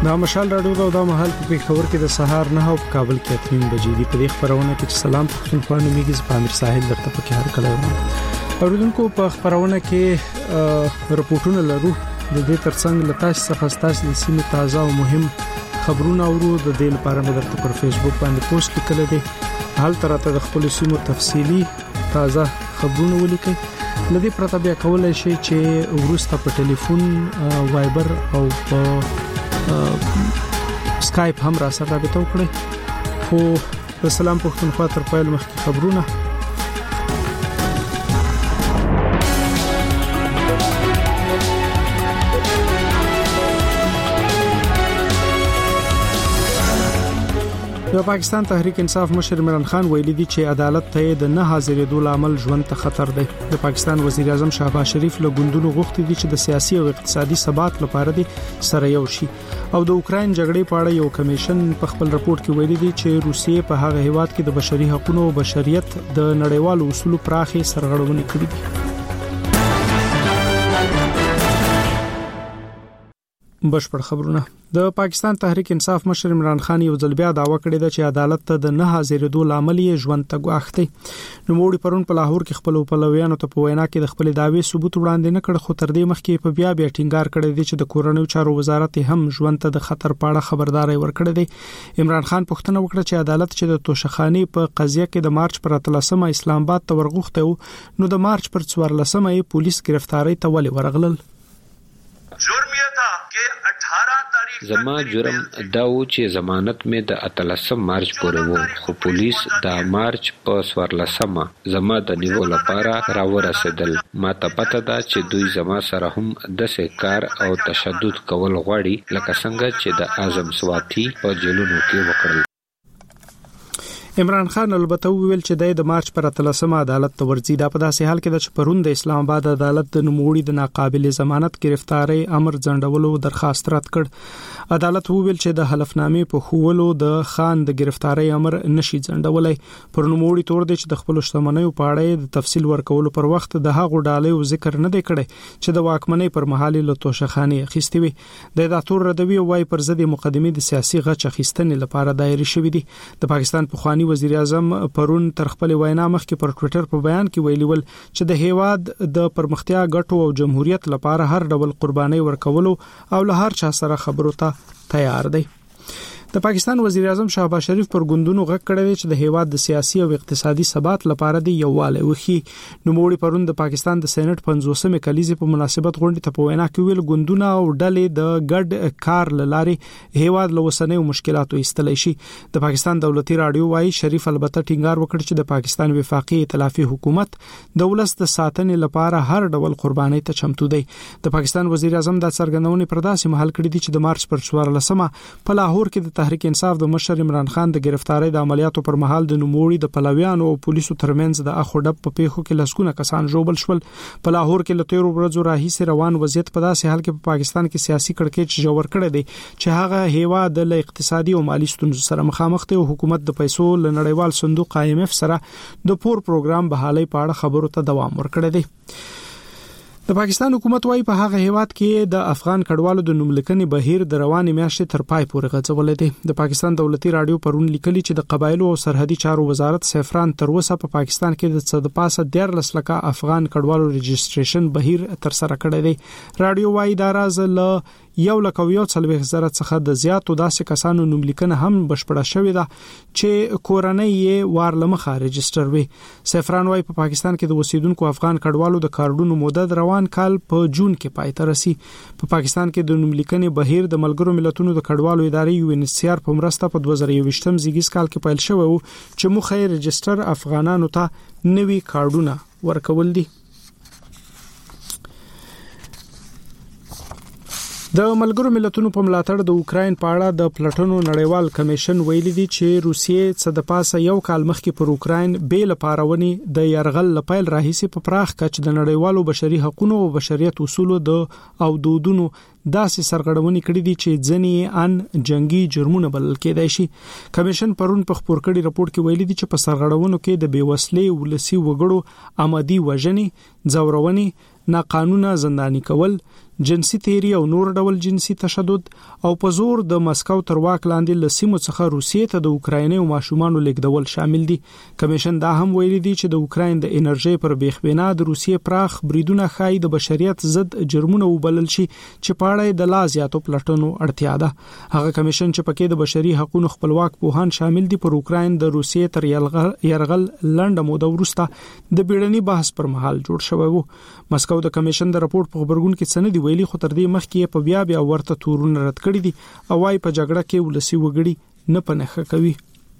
دا مشال راډیو دا مهال په خبر کې د سهار نه او په کابل کې 3 بجې دی په خبرونه کې سلام پښتونخوا نومیږي پامیر ساحل درته په هر کله اوریدونکو په خبرونه کې رپورټونه لرو د دې ترڅنګ لتاش څخه ستاسو د سیمې تازه او مهم خبرونه اورو د دې لپاره مې درته پر فیسبوک باندې پوسټ لیکل دي حال ترته د خپل سیمو تفصیلی تازه خبرونه ولیکئ لدې پرته بیا کولای شئ چې ورسته په ټلیفون وایبر او په سکایپ هم را سره رابطه وکړئ خو د سلام پښتونخوا تر پایل مخکې خبرونه د پاکستان تحریک انصاف مشر عمران خان ویلي دي چې عدالت ته د نه حاضرېدو لامل ژوند ته خطر دی د پاکستان وزیر اعظم شهباز شریف له ګوندونو غوښتي دي چې د سیاسي او اقتصادي ثبات لپاره دي سره یو شي او د اوکرين جګړې په اړه یو کمیشن په خپل رپورت کې ویلي دي چې روسیې په هغه هیواد کې د بشري حقوقو او بشریت د نړیوالو اصولو پراخي سرغړونې کړې دي بشپړ خبرونه د پاکستان تحریک انصاف مشر عمران خان یو ځل بیا داوا کړې ده چې عدالت ته د نه حاضرېدو لامل یې ژوند ته غواخته نو موړي پرون په لاهور کې خپل پلویانو ته په وینا کې د خپل داوی ثبوت وړاندې نه کړ خو تر دې مخکې په بیا ټینګار کړی دی چې د کورنیو چارو وزارت هم ژوند ته د خطر په اړه خبرداري ورکړې ده عمران خان پوښتنه وکړه چې عدالت چې د توشخانی په قضیه کې د مارچ پر 13 اسلام آباد ته ورغوښته نو د مارچ پر 14 پولیس گرفتاری ته ولې ورغلل جرم یہ تھا کہ 18 تاریخ زما جرم دا و چې ضمانت مې د 13 مارچ پورې وو خو پولیس د مارچ په 14 زما د نیولو لپاره راورسېدل ما ته پته ده چې دوی زما سره هم د سکار او تشدد کول غواړي لکه څنګه چې د اعظم سواتي په جیلونو کې وکړل عمران خان البته ویل چې د مارچ پر 13 عدالت ته ورځي دا په داسې حال کې د پرون د اسلام آباد عدالت د نوموړي د ناقابل ضمانت گرفتاری امر ځنډولو درخواست رد کړ عدالت ویل چې د حلفنامې په خوولو د خان د گرفتاری امر نشي ځنډولای پر نوموړي تور دی چې د خپل شتمنیو په اړه د تفصیل ورکولو پر وخت د هغو ډالۍ ذکر نه دی کړی چې د واکمنۍ پر مهال له توشخانه اخیستي وي د داتور ردوی وای پر ضد مقدمه د سیاسي غچ اخیستنې لپاره دایره شوې دي د پاکستان پخوانی وزیر اعظم پرون تر خپل وینا مخکې پر ټوئیټر په بیان کې ویلي ول چې د هیواد د پرمختیا ګټو او جمهوریت لپاره هر ډول قرباني ورکولو او له هر چا سره خبرو ته تیار دی د پاکستان وزیر اعظم شهباز شریف پر ګوندونو غږ کړی چې د هیواد د سیاسي او اقتصادي ثبات لپاره دی یووالی وخی نو موړي پرون د پاکستان د سېنات 50مه کلیزې په مناسبت غونډې ته په وینا کې ویل ګوندونه او ډلې د ګډ کار لارې هیواد له وسنۍ مشکلاتو ایستلای شي د پاکستان دولتي رادیو وايي شریف البته ټینګار وکړ چې د پاکستان وفاقي ائتلافي حکومت د ولس د ساتنې لپاره هر ډول قرباني ته چمتو دی د پاکستان وزیر اعظم د څرګندونې پر داسې محل کړی دی چې د مارچ پر 14 په لاهور کې د تحریک انصاف د مشر عمران خان د گرفتاری د عملیاتو پر مهال د نوموړي د پلویانو او پولیسو ترمنځ د اخوډب په پیښو کې لسګونه کسان ژوبل شول په لاهور کې له 13 ورځو راهیسې روان وضعیت په داسې حال کې په پاکستان کې سیاسي کړکېچ جوړ کړی دی چې هغه هیواد د اقتصادي او مالی ستونزو سره مخامخ دی او حکومت د پیسو له نړیوال صندوق IMF سره د پور پروګرام بحالي په اړه خبرو ته دوام ورکړی دی د پاکستان حکومت وايي په هغه هیواد کې د افغان کډوالو د نوملیکنې بهیر د روانې میاشتې تر پای پورې غځولې دي د پاکستان دولتي رادیو پرون لیکلي چې د قبایلو او سرحدي چارو وزارت سفران تر اوسه په پاکستان کې د څه د پاسه 14 لکه افغان کډوالو رجسټریشن بهیر تر سره کړی دی رادیو وايي دا راز له 1,40,000 څخه د زیاتو داسې کسانو نوملیکنه هم بشپړه شوې ده چې کورنۍ یې وارلمخه رجسټر وي سفران وايي په پاکستان کې د وسیدونکو افغان کډوالو د کارډونو مدد روان کال په جون کې پای ته رسي په پاکستان کې د نوملیکنې بهیر د ملګرو ملتونو د کډوالو ادارې UNHCR په مرسته په 2021 زیږیز کال کې پیل شوی و چې مخه رجسټر افغانانو ته نوي کارډونه ورکول دي د ملګرو ملتونو په ملاتړ د اوکرين په اړه د پلټنو نړیوال کمیشن ویلي دی چې روسیې څه د پاسه یو کال مخکې پر اوکرين بیل پارونی د يرغل لپاره راهیسي په پراخ کچ د نړیوالو بشري حقوقو او بشریت اصولو د او دودونو داسې سرغړونې کړې دي چې ځنې ان جنگي جرمونه بلل کېدای شي کمیشن پرون په خبر کړي رپورت کې ویلي دي چې په سرغړونو کې د بیوسلې ولسی وګړو آمدی وژنې ځورونې ناقانونه زنداني کول جنسي تیری او نور ډول جنسي تشدد او په زور د مسکو تر واک لاندې له سیمو څخه روسیې ته د اوکرایني او ماشومانو لیږدول شامل دي. کمیشن دا هم ویلي دی چې د اوکراین د انرژي پر بیخبنا د روسیې پراخ بریدونه خای د بشریت ضد جرمونه وبلل شي چې پاړې د لا زیاتو پلټنو اړتیا ده. هغه کمیشن چې پکې د بشري حقوقو خپلواک پوهان شامل دي پر اوکراین د روسیې تر یرغل لنډه موده وروسته د بیړني بحث پر مهال جوړ شوی و. مسکو د کمیشن د راپور په خبرګون کې څه نه دی ویلي، خو تر دې مخکې په بیا ورته تورونه رد کړی دي او وايي په جګړه کې ولسی وګړي نه پنهخه کوي.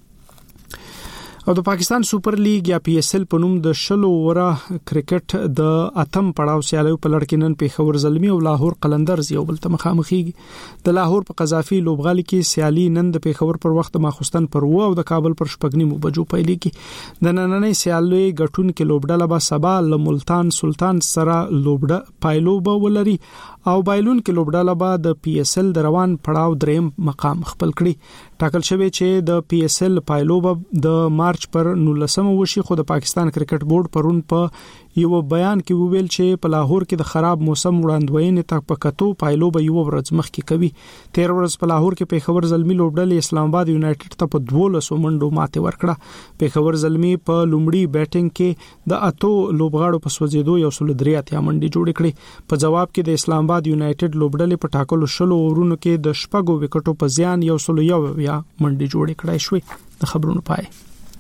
او د پاکستان سپر لیګ یا پی اس ال په نوم د شلو وره کرکټ د اتم پړاو سیالیو په لړ کې نن پیښور زلمی او لاهور قلندرز یو بل ته مخامخېږي. د لاهور په قذافي لوبغالي کې سیالي نن د پیښور پر وخت ماخوستن پر و او د کابل پر شپږنیمو بجو پیلېږي. د نننۍ سیالي غټون کې لوبډاله به سبا له ملتان سلطان سره لوبډه پایلوبه ولري او بایلون کې لوبډاله به د پی اس ال د روان پړاو دریم مقام خپل کړي. ټاکل شوی چې د پی اس ال پایلوبه د مارچ پر 19 وشي، خو د پاکستان کرکټ بورډ پرون په یو بیان کې وویل چې په لاهور کې د خراب موسم وړاندوینې ته په کتو پایلوبه یو ورځ مخکې کوي. 13 ورځ په لاهور کې پیښور زلمی لوبډلې اسلام آباد یونایټډ ته په 12 منډو ماته ورکړه. پیښور زلمی په لومړی بیټینګ کې د اتو لوبغاړو په سوځېدو یو سل درياتیا منډي جوړ کړي. په جواب کې د اسلام آباد یونایټډ لوبډلې په ټاکلو شلو اورونو کې د شپږو وکټو په زیان یو سل یو منډي جوړ کړای شوې. د خبرونو پای.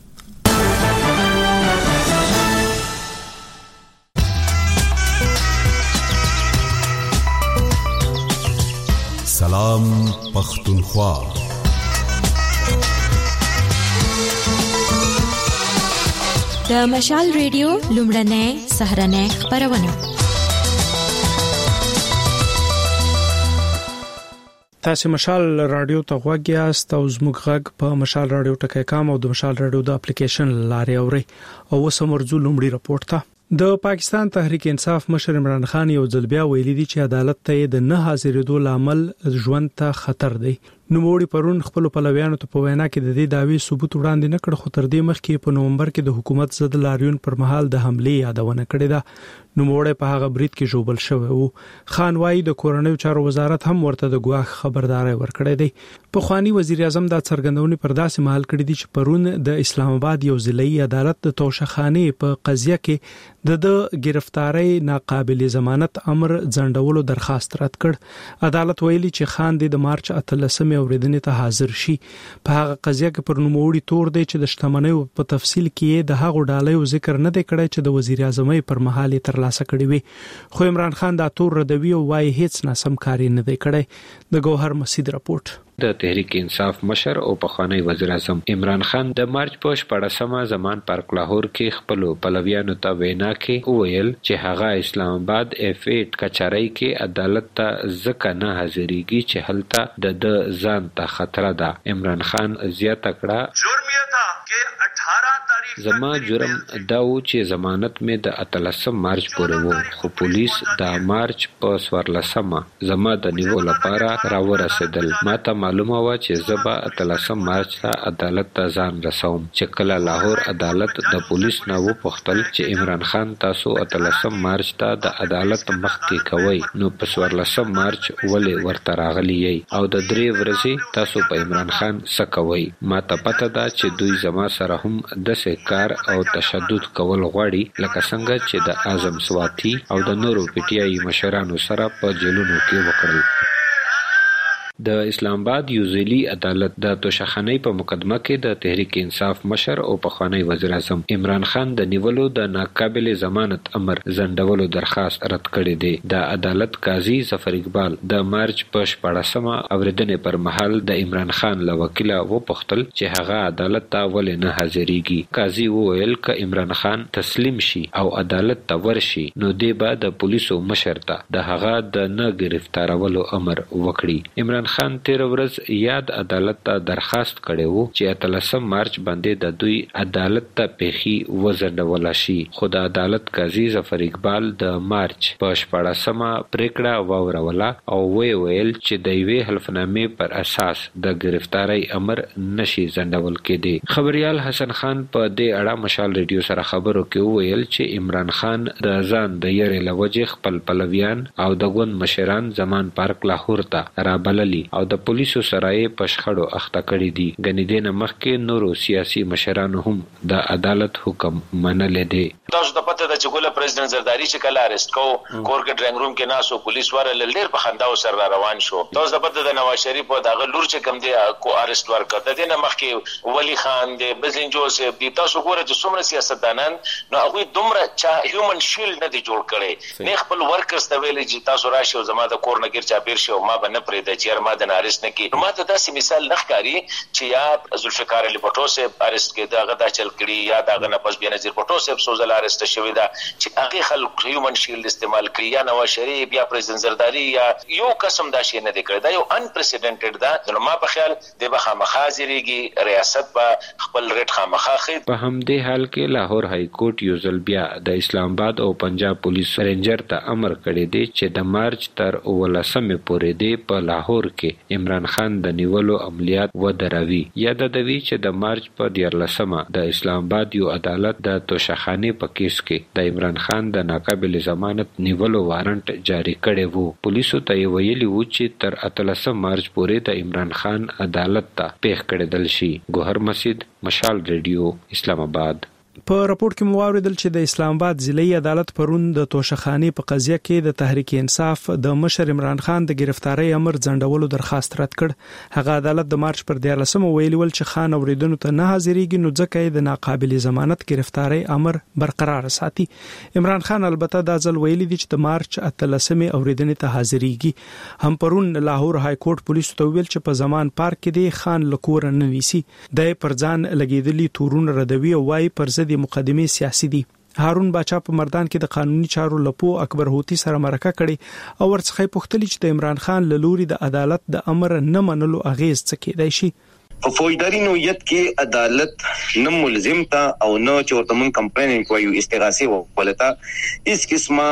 سلام پختونخوا. د مشال ریډیو لومړنۍ سهرنۍ خبرونه. تاسو مشال رادیو ته غوږ یاست او زموږ غږ په مشال رادیو ټکی کام او د مشال رادیو د اپلیکیشن لارې اوري. او وسمرزو لومړی راپورټ ته. د پاکستان تحریک انصاف مشر عمران خان یو ځل بیا ویلي دی چې عدالت ته د نه حاضرېدو لامل ژوند ته خطر دی. نوموړي پرون خپل پلویانو ته په وینا کې د دې داوی ثبوت وړاندې نه کړ، خو تر دې مخکې په نومبر کې د حکومت ضد لاریون پر مهال د حمله یادونه کړې ده. نوموړي په هغه برید کې جوړل شوی وو. خان وايي د کورنیو چارو وزارت هم ورته د ګواښ خبرداري ورکړې ده. په خواني وزیر اعظم د څرګندونې پر داسې مهال کړې دي چې پرون د اسلام آباد یو ضلعي عدالت د توشخانه په قضیه کې د گرفتاری ناقابل ضمانت امر ځنډولو درخواست رد کړ. عدالت ویلي چې خان د مارچ 13 اوریدنې ته حاضر شي. په هغه قضیه کې پر نوموړي تور دی چې د شتمنیو په تفصیل کې د هغو ډالۍ ذکر نه دی کړی چې د وزیر اعظم پر مهال ترلاسه کړی وي. خو عمران خان دا تور ردوي او وايي هیڅ ناسم کاری نه دی کړی. د ګوهر مسید راپورټ. د تحریک انصاف مشر او پخوانی وزیر اعظم عمران خان د مارچ په 14مه زمان پارک لاهور کې خپل پلویانو ته وینا کې وویل چې هغه اسلام آباد F8 کچاري کې عدالت ته ځکه نه حاضرېږي چې هلته د ځان ته خطر ده. عمران خان زیاته کړه جرم یې تھا چې 18 تاریخ زما جرم دا و چې ضمانت مې د 13 مارچ پورې وو، خو پولیس د مارچ په 14مه زما د نیولو لپاره راورسېدل. ماته معلومه و چې زبا 13 مارچ ته عدالت ته ځان رسوم. چې کله لاهور عدالت د پولیس نه وپوښتل چې عمران خان تاسو 13 مارچ ته د عدالت مخ کې کوي، نو په 14 مارچ ولې ورته راغلی او د 3 ورځې تاسو په عمران خان سکوي؟ ماته پته ده چې دوی زما سره هم د کار او تشدد کول غواړي، لکه څنګه چې د اعظم سواتی او د نورو پټیایي مشرانو سره په جیلونو کې وکړل. د اسلام آباد یو ځلي عدالت د توشخانه په مقدمه کې د تحریک انصاف مشر او پخوانی وزیر اعظم عمران خان د نیولو د ناقابل ضمانت امر ځنډولو درخواست رد کړی دی. د عدالت قاضي ظفر اقبال د مارچ په 14مه اوریدنې پر مهال د عمران خان له وکیل وپوښتل چې هغه عدالت ته ولې نه حاضرېږي. قاضي وویل ک عمران خان تسلیم شي او عدالت ته ورشي نو دی به د پولیسو مشر ته د هغه د نه گرفتارولو امر وکړي. عمران خان تیر ورځ یاد عدالت ته درخواست کړی وو چې 13 مارچ باندې د دوی عدالت ته پیخي وزډول شي، خو د عدالت قاضي ظفر اقبال د مارچ په 14مه پریکړه واوروله او ویل چې د یوې حلفنامې پر اساس د گرفتاری امر نشي ځنډول کېدی. خبريال حسن خان په دې اړه مشال ریډیو سره خبرو کې ویل چې عمران خان د ځان د یری لوجه خپل پلویان او د ګوند مشران زمان پارک لاهور ته رابللی او د پولیسو سره په شخړو اخته کړی دي. غنی دین مخکې نورو سیاسي مشرانو هم د عدالت حکم منلې دي. تاسو ته پته ده چې ګوله پریزیدنت زرداری چې کله اریسټ کو کورګ ډرنګ روم کې ناسو پولیس ورل ډیر په خنداو سره روان شو. تاسو ته پته ده نواز شریف او دغه لور چې کم دی کو اریسټ ورکړ د دې مخکې ولی خان دی بزین جوزف دی. تاسو ګوره چې څومره سیاستدانان نو هغه دومره چې هیومن شیلډ نه دی جوړ کړي، نه خپل ورکرز ته ویل چې تاسو راشي او زما د کور نګر چا پیر شو ما به نه پرې د چیر ما د اریسټ نه کی. ما ته داسې مثال لخکاری چې یا ذوالفقار علی بټو سے اریسټ کې دغه دا چل کړي یا دغه نه پس بیا نظیر بټو سے سوزل اریسټ شوی دا چې هغه خلک هیومن شیلډ استعمال کړی یا نواز شریف یا پریزیدنت زرداری یا یو قسم دا شی نه دی کړی. دا یو انپریسیډنټډ دا نو ما په خیال د بخامه حاضرېږي ریاست په خپل ریټ خامخا خید. په همدې حال کې لاهور های کورټ یو ځل بیا د اسلام آباد او پنجاب پولیس رینجر ته امر کړی دی چې د مارچ تر 19 پورې دی په لاهور کې عمران خان د نیولو عملیات ودروي. یاد دوی چې د مارچ په 14مه د اسلام آباد یو عدالت د توشخانه په کیس کې د عمران خان د ناقابل ضمانت نیولو وارنټ جاری کړی وو. پولیسو ته ویلي وو چې تر 13 مارچ پورې د عمران خان عدالت ته پیښ کړل شي. ګوهر مسجد، مشال ریډیو، اسلام آباد. په راپور کې مواردل چې د اسلام آباد ضلعي عدالت پرون د توشخانه په قضیه کې د تحریک انصاف د مشر عمران خان د گرفتاری امر ځنډولو درخواست رد کړ. هغه عدالت د مارچ پر 14مه ویلي ول چې خان اوریدونکو ته نه حاضرېږي نو ځکه د ناقابل ضمانت گرفتاری امر برقرار ساتي. عمران خان البته دا ځل ویلي دي چې د مارچ 13مه اوریدنې ته حاضرېږي. هم پرون لاهور های کورټ پولیسو ته ویل چې په زمان پارک کې دی خان لکور نه نیسي. د پرځان لګیدلی تورون ردوي او وايي پر ضد مقدمه سیاسي دي. هارون باچا په مردان کې د قانوني چارو لپو اکبر هوتی سره مرکه کړي او ورڅخه پوښتنه چې د عمران خان لوري د عدالت د امر نه منلو اغیز څه کېدای شي. په فوجداري نوعیت کې عدالت نه ملزم تا او نه چورته مون کمپلین کوي استغاثه ولتا اس قسمه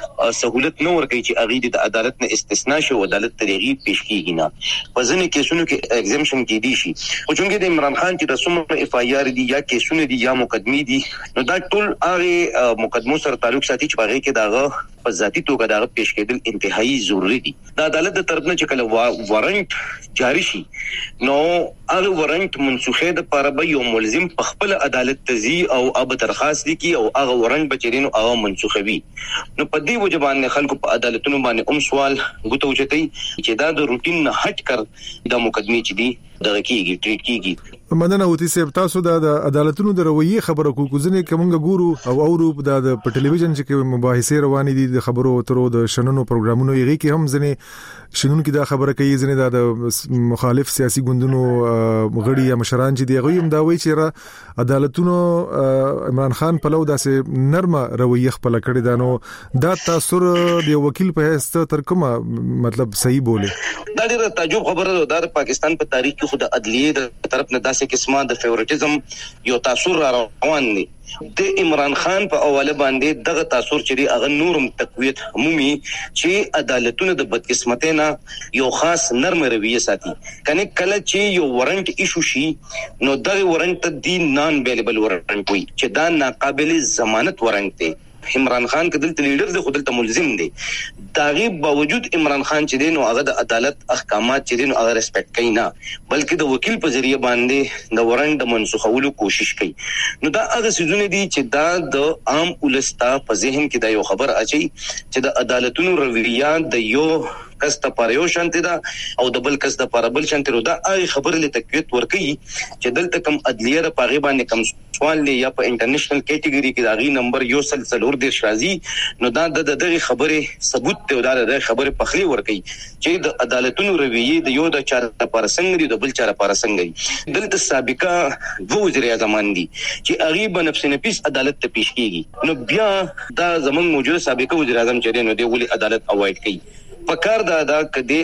سہولت نو ورکړي چې اغید د عدالت نه استثناء شو عدالت طریقي پیش کیږي نه. په ځینې کیسونو کې ایگزمپشن کې دي شي او څنګه د عمران خان چې رسوم اف آی آر دي یا کیسونه دي یا مقدمي دي نو دا ټول هغه مقدمو سره تعلق ساتي چې هغه کې داغه په ذاتی توګه داغه پیش کېدل انتهایی ضروری دي. د عدالت د طرف نه چې کله وارنټ جاری شي نو هغه وارنټ منسوخه د لپاره به یو ملزم په خپل عدالت تزي او اب درخواست لیکي او هغه وارنټ بچرینو هغه منسوخوي. نو په دې وجبان خلکو په عدالتونو باندې سوال غوته وچتي چې دا د روټین نه هټ کر د مقدمه چې دي دغه کیږي ټریټ کیږي. مدنه وتی سیب تاسو د عدالتونو د رویه خبره کوکوزنه کومګه ګورو او اورو د په ټلویزیون چې مباحثه روانې دي د خبرو اترو د شننو پروګرامونو یې کې هم ځنه شنن کې دا خبره کوي ځنه د مخالف سیاسي ګوندونو غړي یا مشران چې دی غویم دا وایي چې عدالتونو عمران خان په لو داسې نرمه رویه خپل کړی دا نو دا تاثیر د وکیل په هسته تر کومه مطلب صحیح بوله. دا ډیره تعجب خبره ده. د پاکستان په تاریخ کې خود عدلیه د طرف نه داسې قسمه د فیورټیزم یو تاثیر روان دي. د عمران خان په اوله باندې دغه تاثیر چې هغه نورم تقویت عمومي چې عدالتونو د بدقسمتۍ نه یو خاص نرم رویه ساتي. کنه کله چې یو وارنټ ایشو شي نو دغه وارنټ دی نان اویلیبل وارنټ وي چې دا ناقابل ضمانت وارنټ دی. عمران خان کدل لیډر دی خودل ته ملزم دی. داغي باوجود عمران خان چې دین او هغه د عدالت احکامات چې دین هغه ریسپیکټ کوي نه بلکې د وکیل په ذریعہ باندې د وارنټ د منسوخولو کوشش کوي. نو دا هغه سيزونه دي چې دا د عام ولستا په ذهن کې دا یو خبر اچي چې د عدالتونو رویه د یو کس ته پر یو شانتي دا او د بل کس د پر بل شانتي رو دا هغه خبره له تقویت ورکي چې دلته کم عدلیه د پاغي باندې کم سوال لري یا په انټرنیشنل کیټګوري کې داغي نمبر یو سلسلور د شازي نو دا د دغه خبره ثبوت ته دا د خبره پخلي ورکي چې د عدالتونو رویه د یو د چار پر څنګه دی د بل چار پر څنګه دلته سابقه وو وزیر اعظم دي چې غریب نفس نفیس عدالت ته پیش کیږي. نو بیا دا زمون موجوده سابقه وزیر اعظم چې نو دی ولي عدالت اوایډ کوي. پکار دا کدی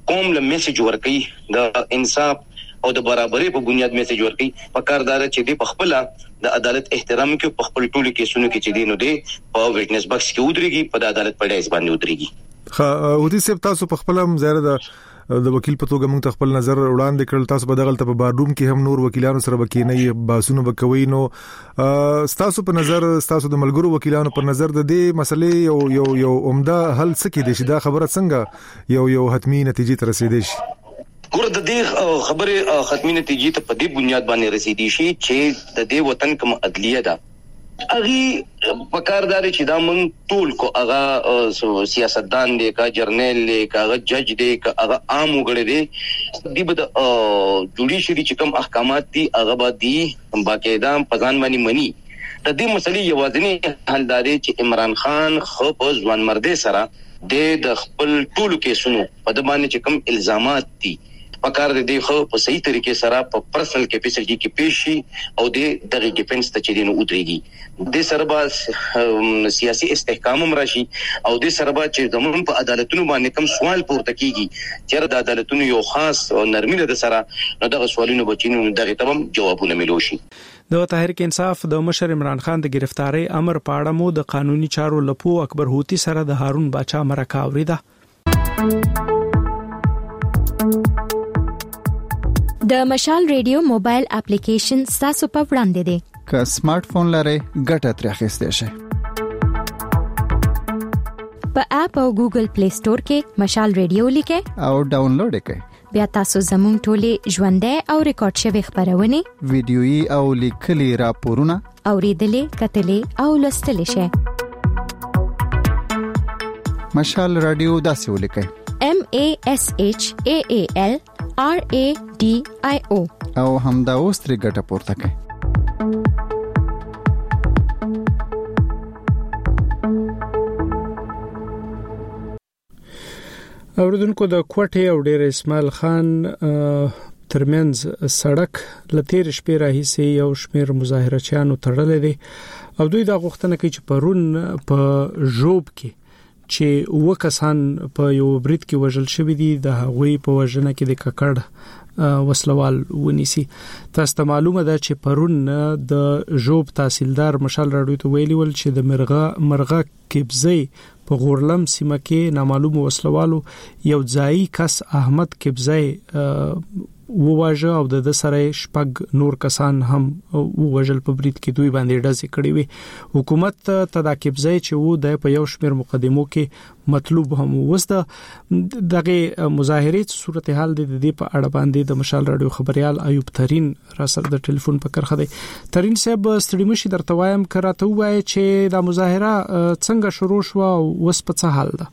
قوم له میسج ورکړي د انصاف او د برابرۍ په بنیاد میسج ورکړي پکاردار چې د خپل د عدالت احترام کې په خپل ټولو کیسونو کې چې دینو دی په وټنس بکس کې ودرېږي په عدالت په ډایس باندې ودرېږي ودي سپ تاسو په خپل هم زیاده د وکیل په توګه موږ خپل نظر وړاندې کړل تاسو په دغه په بارډوم کې هم نور وکیلانو سره وکینې باسونو وکوي نو تاسو په نظر تاسو د ملګرو وکیلانو په نظر د دې مسلې یو عمده حل څه کې دي چې دا خبره څنګه یو حتمی نتیجې ته رسیدي شي ګور د دې خبره ختمي نتیجې ته په دې بنیاد باندې رسیدي شي چې د دې وطن کوم عدلیه ده اغي پکاردار چې دا مونږ ټول کو هغه سیاستدان دي کا جرنیل دي کا جج دي کا هغه عام وګړي دي د بده جوډیشري چې کوم احکامات دي هغه باندې باقاعده پزان باندې مني د دې مسلې یوازینی حل دی چې عمران خان خو په ځوان مرده سره د خپل ټولو کیسونو په د باندې چې کوم الزامات دي پکار دې خو په صحیح طریقې سره په پرسنل کیپیسټي کې پیشي او دغه ډیفنس ته چې دینو ودرېږي د سرباز سیاسي استحکام هم راشي او د سرباز چې زموږ په عدالتونو باندې کوم سوال پورته کیږي چې د عدالتونو یو خاص نرمینه د سره نو دغه سوالونو بچینو دغه تمام جوابونه ملو شي د تحریک انصاف د مشر عمران خان د گرفتاری امر پاړه مو د قانوني چارو لپو اکبر هوتی سره د هارون باچا مرکه اوریده د مشال ریډیو موبایل اپلیکیشن تاسو په وړاندې دی که سمارټ فون لرئ ګټه ترې اخیستئ شئ په اپ او ګوګل پلی سٹور کې مشال ریډیو لیکئ او ډاونلوډ کړئ بیا تاسو زموږ ټولې ژوندۍ او ریکارډ شوی خبرونه ویډیويي او لیکلي راپورونه اوریدلې کتلې او لوستلې شئ مشال رادیو داسې ولیکئ MASHAAL RADIO او همدا اوس ترې ګټه پورته کړئ اوردونکو د کوټې او ډېر اسماعیل خان ترمنځ سړک لتیر شپې راهیسې یو شمېر مظاهرچیانو تړلې دي او دوی دا غوښتنه کوي چې پرون په ژوب کې چې وکسان په یو برید کې وژل شوی دي د هغوی په وژنه کې د ککړ وسلوال ونیسي تاسو ته معلومه ده چې پرون د ژوب تحصیلدار مشال راډیو ته ویلي ول چې د مرغه کبزی په غورلم سیمه کې نامعلوم وسلوالو یو ځای کس احمد کبزی وواژه او د سره شپږ نور کسان هم ووژل په برید کې دوی باندې ډزې کړې وي حکومت تداکبزی چې وو د په یو شمېر مقدمو کې مطلوب هم وسته دغه مظاهرې صورتحال د دې په اړه باندې د مشال راډیو خبريال ایوب ترين را سره د ټلیفون په کرخه دی ترين صاحب ستړي مشي درته وایم کراته وای چې د مظاهره څنګه شروع شو او وس په څه حال ده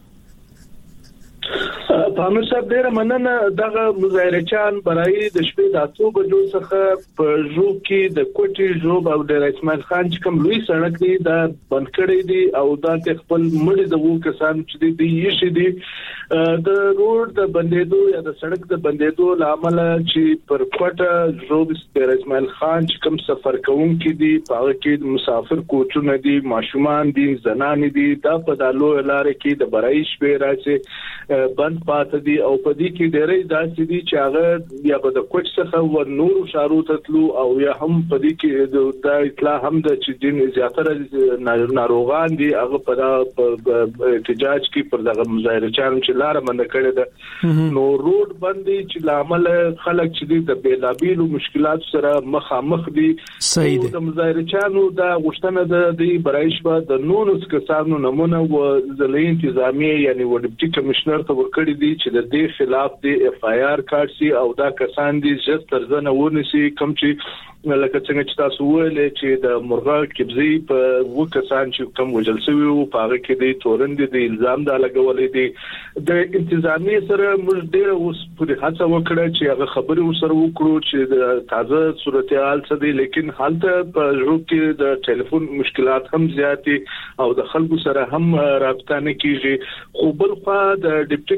پامیر صاحب ډیره مننه دغه مظاهرچیان برای د شپې د 8 بجو څخه په ژوب کې د کوټي ژوب او د اسماعیل خان چې کوم لوی سړک دی دا بند کړی دی او دا خپل مړي د وو کسان چې دی یشي دی د روډ د بندیدو یا د سړک د بندیدو لامل چې پر کوټه ژوب د اسماعیل خان چې کوم سفر کوونکي دي په کې مسافر کوچونه دي ماشومان دي زنان دي دا په دالو لارې کې د برای شپې راځي بند پاتې دي او په دې کې ډېرې داسې دي چې هغه یا په د کوټ څخه ور نور شارو تطلو او یا هم په دې کې د اطلاع هم د چې دین زیاتره ناروغان دي هغه په احتجاج کې پر دغه مظاهرچیان چې لار منډه کړې ده نو روډ باندې چې لامل خلک چې د بیلابیلو مشکلات سره مخامخ دي د مظاهرچیانو د غشتنه د برایش به د نونس کسانو نمونه و ځلې انتظامی یعنی و ډیپټي کمشنر ته ورکړي دي چې د دې خلاف د اف آی آر کارت سي او دا کسان دي چې ترځنه ونیسي کوم چې لکه څنګه چې تاسو ویل چې د مرغه کبزی په وکسان چې کوم وجل سوي او په هغه کې د تورند د الزام د لګولې دي د انتظامی سره موږ ډېر اوس په هڅه وکړه چې هغه خبرې ورسره وکړو چې د تازه صورتحال څه دی لیکن حالته په ژوب کې د ټلیفون مشکلات هم زیاتې او د خلکو سره هم رابطه نه کیږي خو بل خو د ډیپټي کمشنر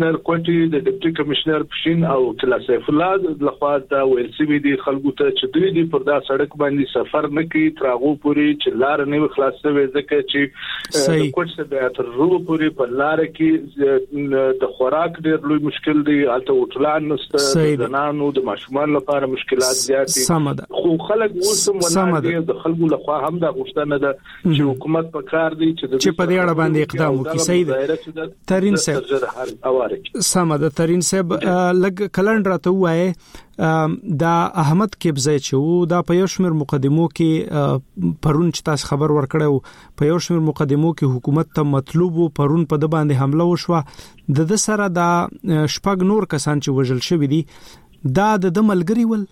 کمشنر کوټي د ډیپټي کمشنر پښین او کلا سیف الله لخوا دا ویل سی وی دي خلکو ته چې دوی دي پر دا سړک باندې سفر نه کوي تراغو پوری چې لار نه خلاصه وي ځکه چې کوټ څخه بیا تر رو پوری په لار کې د خوراک ډېر لوی مشکل دی الته وټلان نشته د نانو د ماشومان لپاره مشکلات زیات دي خو خلک اوسم ولادي د خلکو لخوا هم دا غوښتنه ده چې حکومت په کار دی چې په دې اړه باندې اقدام وکړي. صحیح ترين صاحب سمه ترين صاحب لګ کلندر ته وایي دا احمد کبزی چې دا په یو شمېر مقدمو کې پرون چې تاسو خبر ورکړو په یو شمېر مقدمو کې حکومت ته مطلوب پرون په د باندې حمله وشوه د سره دا شپږ نور کسان چې وژل شوی دي دا د ملګری ول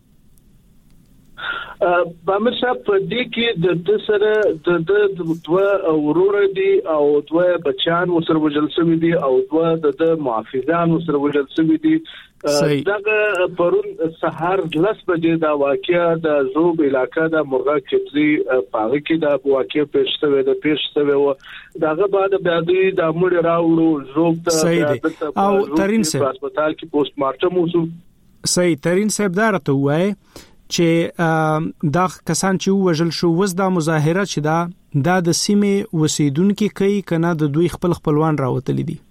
بامر صاحب په دې کې د سره د دوه ورور دي او دوه بچان وسره وجل شوی دي او دوه د محافظان وسره وجل شوی دي دغه پرون سحر 10 بجې دا واقعیا د زوب علاقې د مرغا کبزی پاغه کې دا واقعیا پیښ شوی و دغه بعد بیا د مړ راوړو زوب ته او ترين صاحب هسپتال کې پوسټ مارټم وسو. صحیح ترين صاحب دا راته وایي چې دا کسان چې وژل شو وز دا مظاهره چې دا د سیمې وسیدونکو کوي کنه د دوی خپلوان راوتلی دي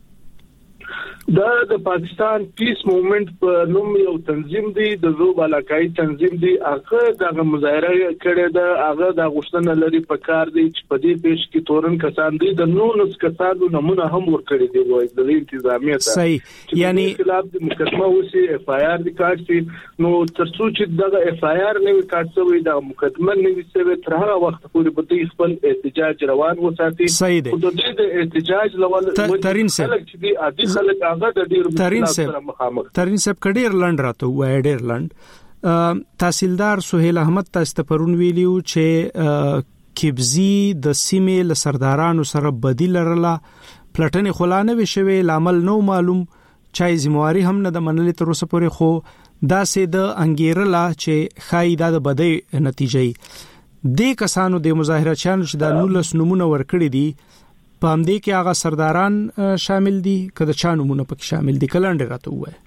د پاکستان پیس موومېنټ په نوم یو تنظیم دی د زوب علاقائی تنظیم دی هغه د مظاهره کړي د هغه د غوښتنه لري په کار دی چې په دې پیش کې تورن کسان دي د نونس کسانو نمونه هم ورکړي دی وایي د انتظامیه ته صحیح یعنی خلاف د مقدمه وسی اف آی آر د کارت نو ترڅو چې د اف آی آر نه کارت وي د مقدمه نه وي تر هغه وخت پورې به د خپل احتجاج روان وساتي د دې احتجاج لول ترين خلک چې دي عادي خلک ترين صاحب کډیر لند راته وای ډیر لند تحصیلدار سہیل احمد تاسو ته پرون ویلیو چې کبزی د سیمې له سردارانو سره بدیل لرله پلټنې خلانه وشوي لامل نو معلوم چای ذمہواری هم نه د منلې تر اوسه پورې خو دا سه د انګیرلا چې خای د بدی نتیجې د کسانو د مظاهره چانو چې د نولس نمونه ورکړي دي په همدې کې هغه سرداران شامل دي کله چا نمونه پکې شامل دي کلندر راته وای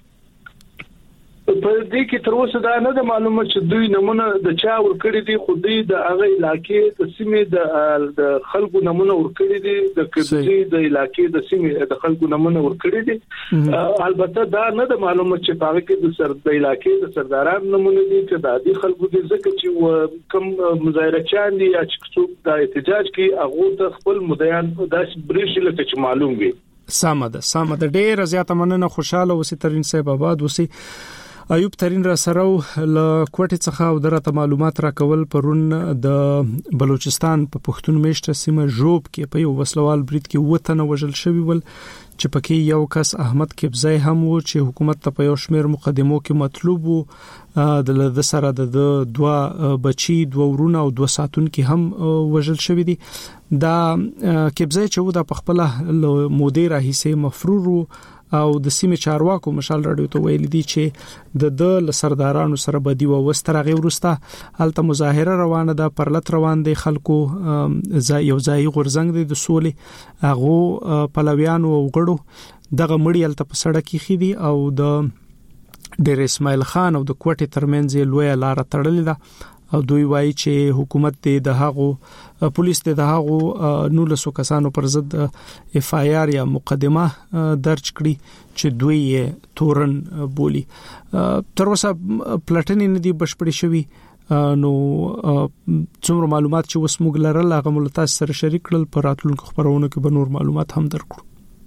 په دې کې تر اوسه دا نه معلومه چې دوی نمونه د چا ورکړي دي خو دوی د هغه علاقې د سیمې د خلکو نمونه ورکړي دي د کبزی د علاقې د سیمې د خلکو نمونه ورکړي دي البته دا نه معلومه چې په هغه کې د علاقې د سرداران نمونه دي چې د عادي خلکو دي ځکه چې کم مظاهره چان دي یا چې د احتجاج کې هغه د خپل مدعیان داس بریښ لکه چې معلوم وي سامده ډیر زیاته مننه خوشاله وسی ترين صاحب آباد وسی ایوب ترين را سره ل کوټه څخه او درته معلومات را کول پرون د بلوچستان په پښتون میشته سیمه جوب کې په یو وسلوال برید کې وطن وژل شوی ول چې پکې یو کس احمد کبزی هم و چې حکومت ته په یو شمېر مقدمو کې مطلوب وو د سره د دوه بچي دوه ورونه او دوه ساتون کې هم وژل شوی دي دا کبزی چې و د خپل مودې راهیسه مفرور او د سیمې چارواکو مشال راډیو ته ویل دي چې د سردارانو سره بدی و وسترغه ورسته هلته مظاهره روانه ده پرلط روان دي خلکو یو ځای غورزنګ دي د سولې هغه پلویان او غړو دغه مړی هلته په سړک کې خېدي او د ډیر اسماعیل خان او د کوټې ترمنځ لوی لار تړلې ده او دوی وایي چې حکومت د هغه پولیس د هغه 19 کسانو پر ضد اف آی آر یا مقدمه درج کړي چې دوی یې تورن بولی تر اوسه پلټنې نه دی بشپړې شوی نو څومره معلومات چې وسموږ لرل هغه ملتاس سره شریک کړل پر راتلونکو خبرونو کې به نور معلومات هم درکړو.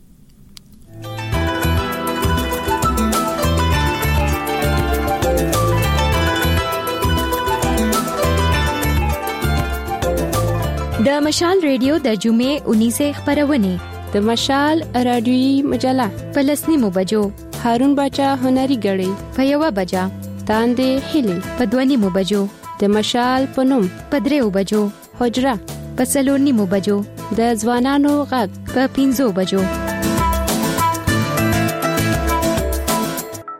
د مشال ریډیو د جمعې 19 خبرونه د مشال رادیوي مجله فلسطیني بجو هارون باچا هنري غړي په 1 بجا تاندې هلي په 2 بجو د مشال پنوم په 3 بجو حجره په 4 بجو د ځوانانو غږ په 5 بجو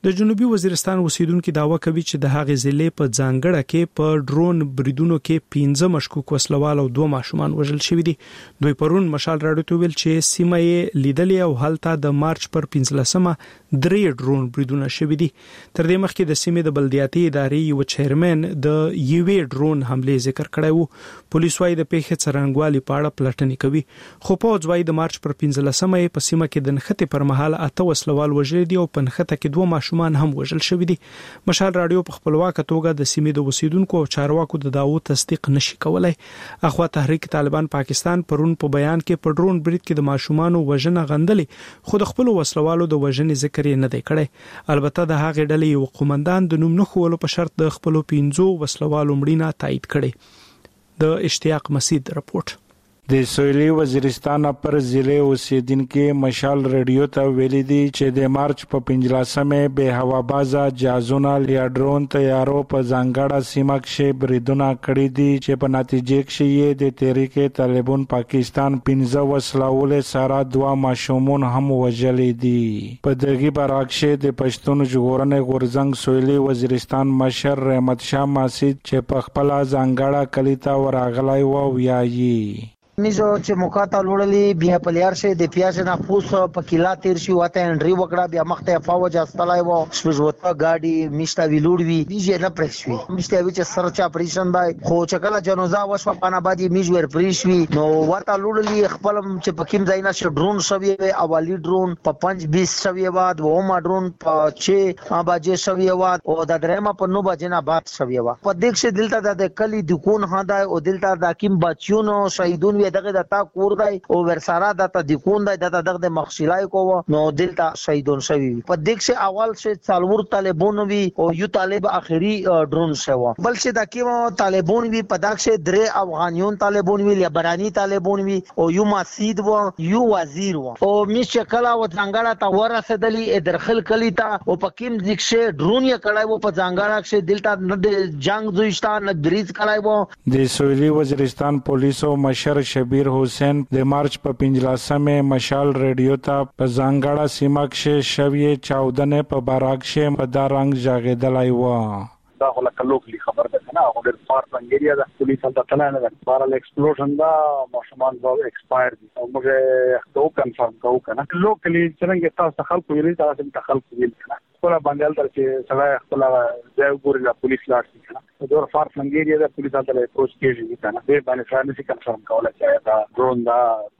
د جنوبي وزیرستان اوسیدونکو داوا کوي چې د هغې ضلع په ځانګړه کې په ډرون بریدونو کې 15 مشکوک وسلوال او 2 ماشومان وژل شوي دي. دوی پرون مشال راډیو ته ویل چې سیمه یې لیدلې او هلته د مارچ پر 15مه 3 ډرون بریدونه شوي دي. تر دې مخکې د سیمې د بلدیاتي ادارې یو چیرمن د یوې ډرون حمله ذکر کړی وو. پولیس وايي د پیښې څرنګوالي په اړه پلټنې کوي. خو پوځ وايي د مارچ پر 15مه په سیمه کې د نښتې پر مهال 8 وسلوال وژل دي او په نښته کې 2 ماشومان هم وژل شوي دي. مشال راډیو په خپلواک توګه د سیمې د اوسیدونکو او چارواکو د دعوو تصدیق نشي کولای. اخوا تحریک طالبان پاکستان پرون په بیان کې په ډرون برید کې د ماشومان وژنه غندلې خو د خپل وسلوالو د وژنې ذکر نه دی کړی. البته د هغې ډلې یو قومندان د نوم نه خولو په شرط د خپل 15 وسلوالو مړینه تایید کړي. د اشتیاق مسید رپورت. د سویلي وزیرستان پر ضلع اوسیدونکو مشال رادیو ته ویلي دي چې د مارچ په 15مه به هوا بازا جازونه یا ډرون تیارو په ځانګړه سیمه کې بریدونه کړي دي چې په نتیجه کې د تحریک طالبان پاکستان 15 وسلوال سره 2 ماشومان هم وژلي دي. په دغه برعکس د پښتون ژغورنې غورځنګ سویلي وزیرستان مشر رحمت شاه مسید چې په خپل ځانګړه کلیتا ورغلای و ویایي میزو چې مقاطع لوړلی بیا پلیار شه د پیاش نه پوس په کلا تیر شي وته انډری وکړه بیا مخته فوج استلای وو شپږوته گاډي میشتا ویلوړوي دیجه نه پرېښوي میشتا وی چې سرچا پریشن دی خو چکلا جنوزا وشو پانا بادي میجور پریښوي نو وته لوړلی خپل چې پکیم ځاینا ش ډرون شوی اوالي ډرون په 5-20 شوی واد و ما ډرون په 6 باجه شوی واد او د درېما په 9 بجې نه بعد شوی واد په دښه دلته د کلی دکون هدا او دلته د کیم بچیونو شهیدون دغه د تا کور دی او ورسره د تا د کون دی د مخشلای کو نو دلته شهیدون شوی په دغه اول شه څلور طالبون وی او یو طالب اخري ډرون شو بل شه د کیمو طالبون وی په دغه درې افغانیون طالبون وی لبرانی طالبون وی او یو مسید و یو وزیر و او میش کلا و څنګه تا ورسدلی درخل کلی تا او پکیم دغه ډرون یې کړای و په څنګه شه دلته نه جنگ زوښتا نه بریز کړای و د سویلي وزیرستان پولیسو مشر شبیر حسین د مارچ په 15مه مشال رادیو ته په ځانګړه سیمه کې شوی چاودنه په باراکشه په دارنګ ژغېدلای و دا خو لکه لوکلی خبر ده نه او د فار څنګه ده پولیس هم ته نه ده بارل ایکسپلوژن دا ماشومان دا ایکسپایر دي او موږ ته کنفرم کوو کنه لوکلی څنګه تاسو خلکو ویلي تاسو ته خلکو ویل کنه کومه باندې تر چې سړی خپل ځای ګوري د پولیس لاړ شي کنه د فار څنګه ده پولیس ته اپروچ کیږي کنه به باندې فرانسي کنفرم کوله چې دا ډرون دا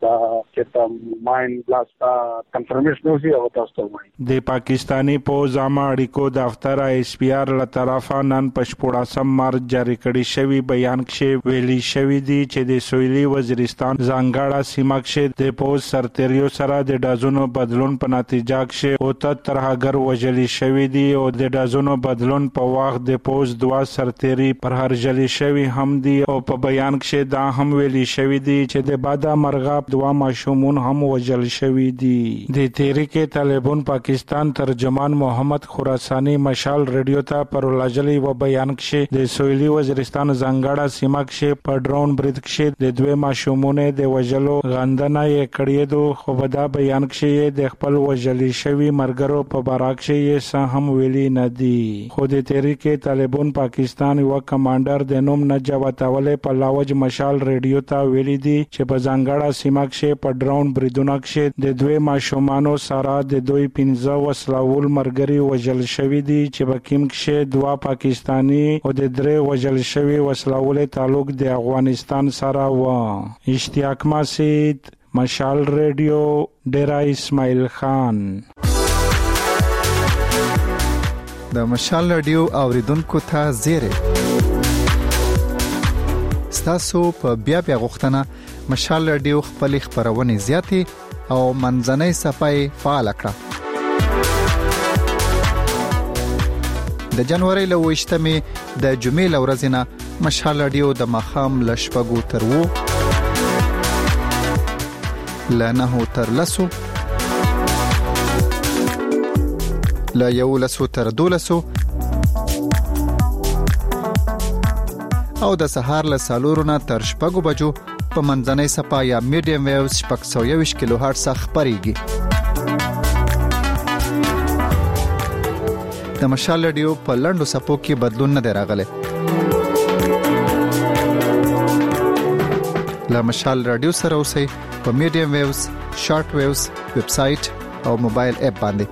چې ماین بلاست کنفرمیشن وسی او تاسو ته د پاکستانی پوز عامه اړیکو دفتر ایس پی آر له طرفه نن پښپوړاسم مارچ جاری کړي شوی بیان کې ویلي شوی دی چې د سویلي وزیرستان ځانګړه سیمه کې د پوز سرتریو سره د ډازونو بدلون په نتیجه کې او تر هغه وجلی شوی دی او د ډازونو بدلون په وخت د پوز 2 سرتری پر هرجلی شوی هم دی او په بیان کې دا هم ویلي شوی دی چې د بادا مرغاب 2 ماشومان هم وجل شوی دی. د تحریک طالبان پاکستان ترجمان محمد خراسانی مشال رادیو ته پر لاجلی و بیان کې د سویلي وزیرستان ځانګړه سیمه کې په ډرون برید کې د 2 ماشومان د وجلو غندنه یې کړې دو خو په دا بیان کې د خپل وجلی شوی مرګرو په باراک کې هم ویلي نه دی. خو د تحریک طالبان پاکستان یو کمانډر د نوم نجات اولې په لاوج مشال رادیو ته ویلي دی چې په ځانګړه سیمه کې په ډرون بریدونو کې د 2 ماشومان سره د دوی 15 وسلوال مرګري وجل شوی دی چې په کیم کې 2 پاکستانی او د 3 وجل شوی وسلوال تعلق د افغانستان سره و. اشتیاق مسید مشال رادیو ډیرا اسماعیل خان. د مشال رادیو اوریدونکو ته زیره ستاسو په بیا غوښتنه مشال رادیو خپل خبرونه زیاتې او منځنۍ صفای فعال کړه. د جنوري له 28مې د جمعې لورځنه مشال رادیو د مخام لشپګو تر وو لنه تر لسو لا یو لسو تر دولسو او د سهار له سالورونه تر شپږو بجو په منځنۍ صفا یا میډیم ویوز 620 کیلو هرتز خبريږي. د مشال رادیو په لندو سپو کې بدلون نه راغلی. له مشال رادیو سره اوسئ په میډیم ویوز، شارټ ویوز، ویب سټ او موبایل اپ باندې.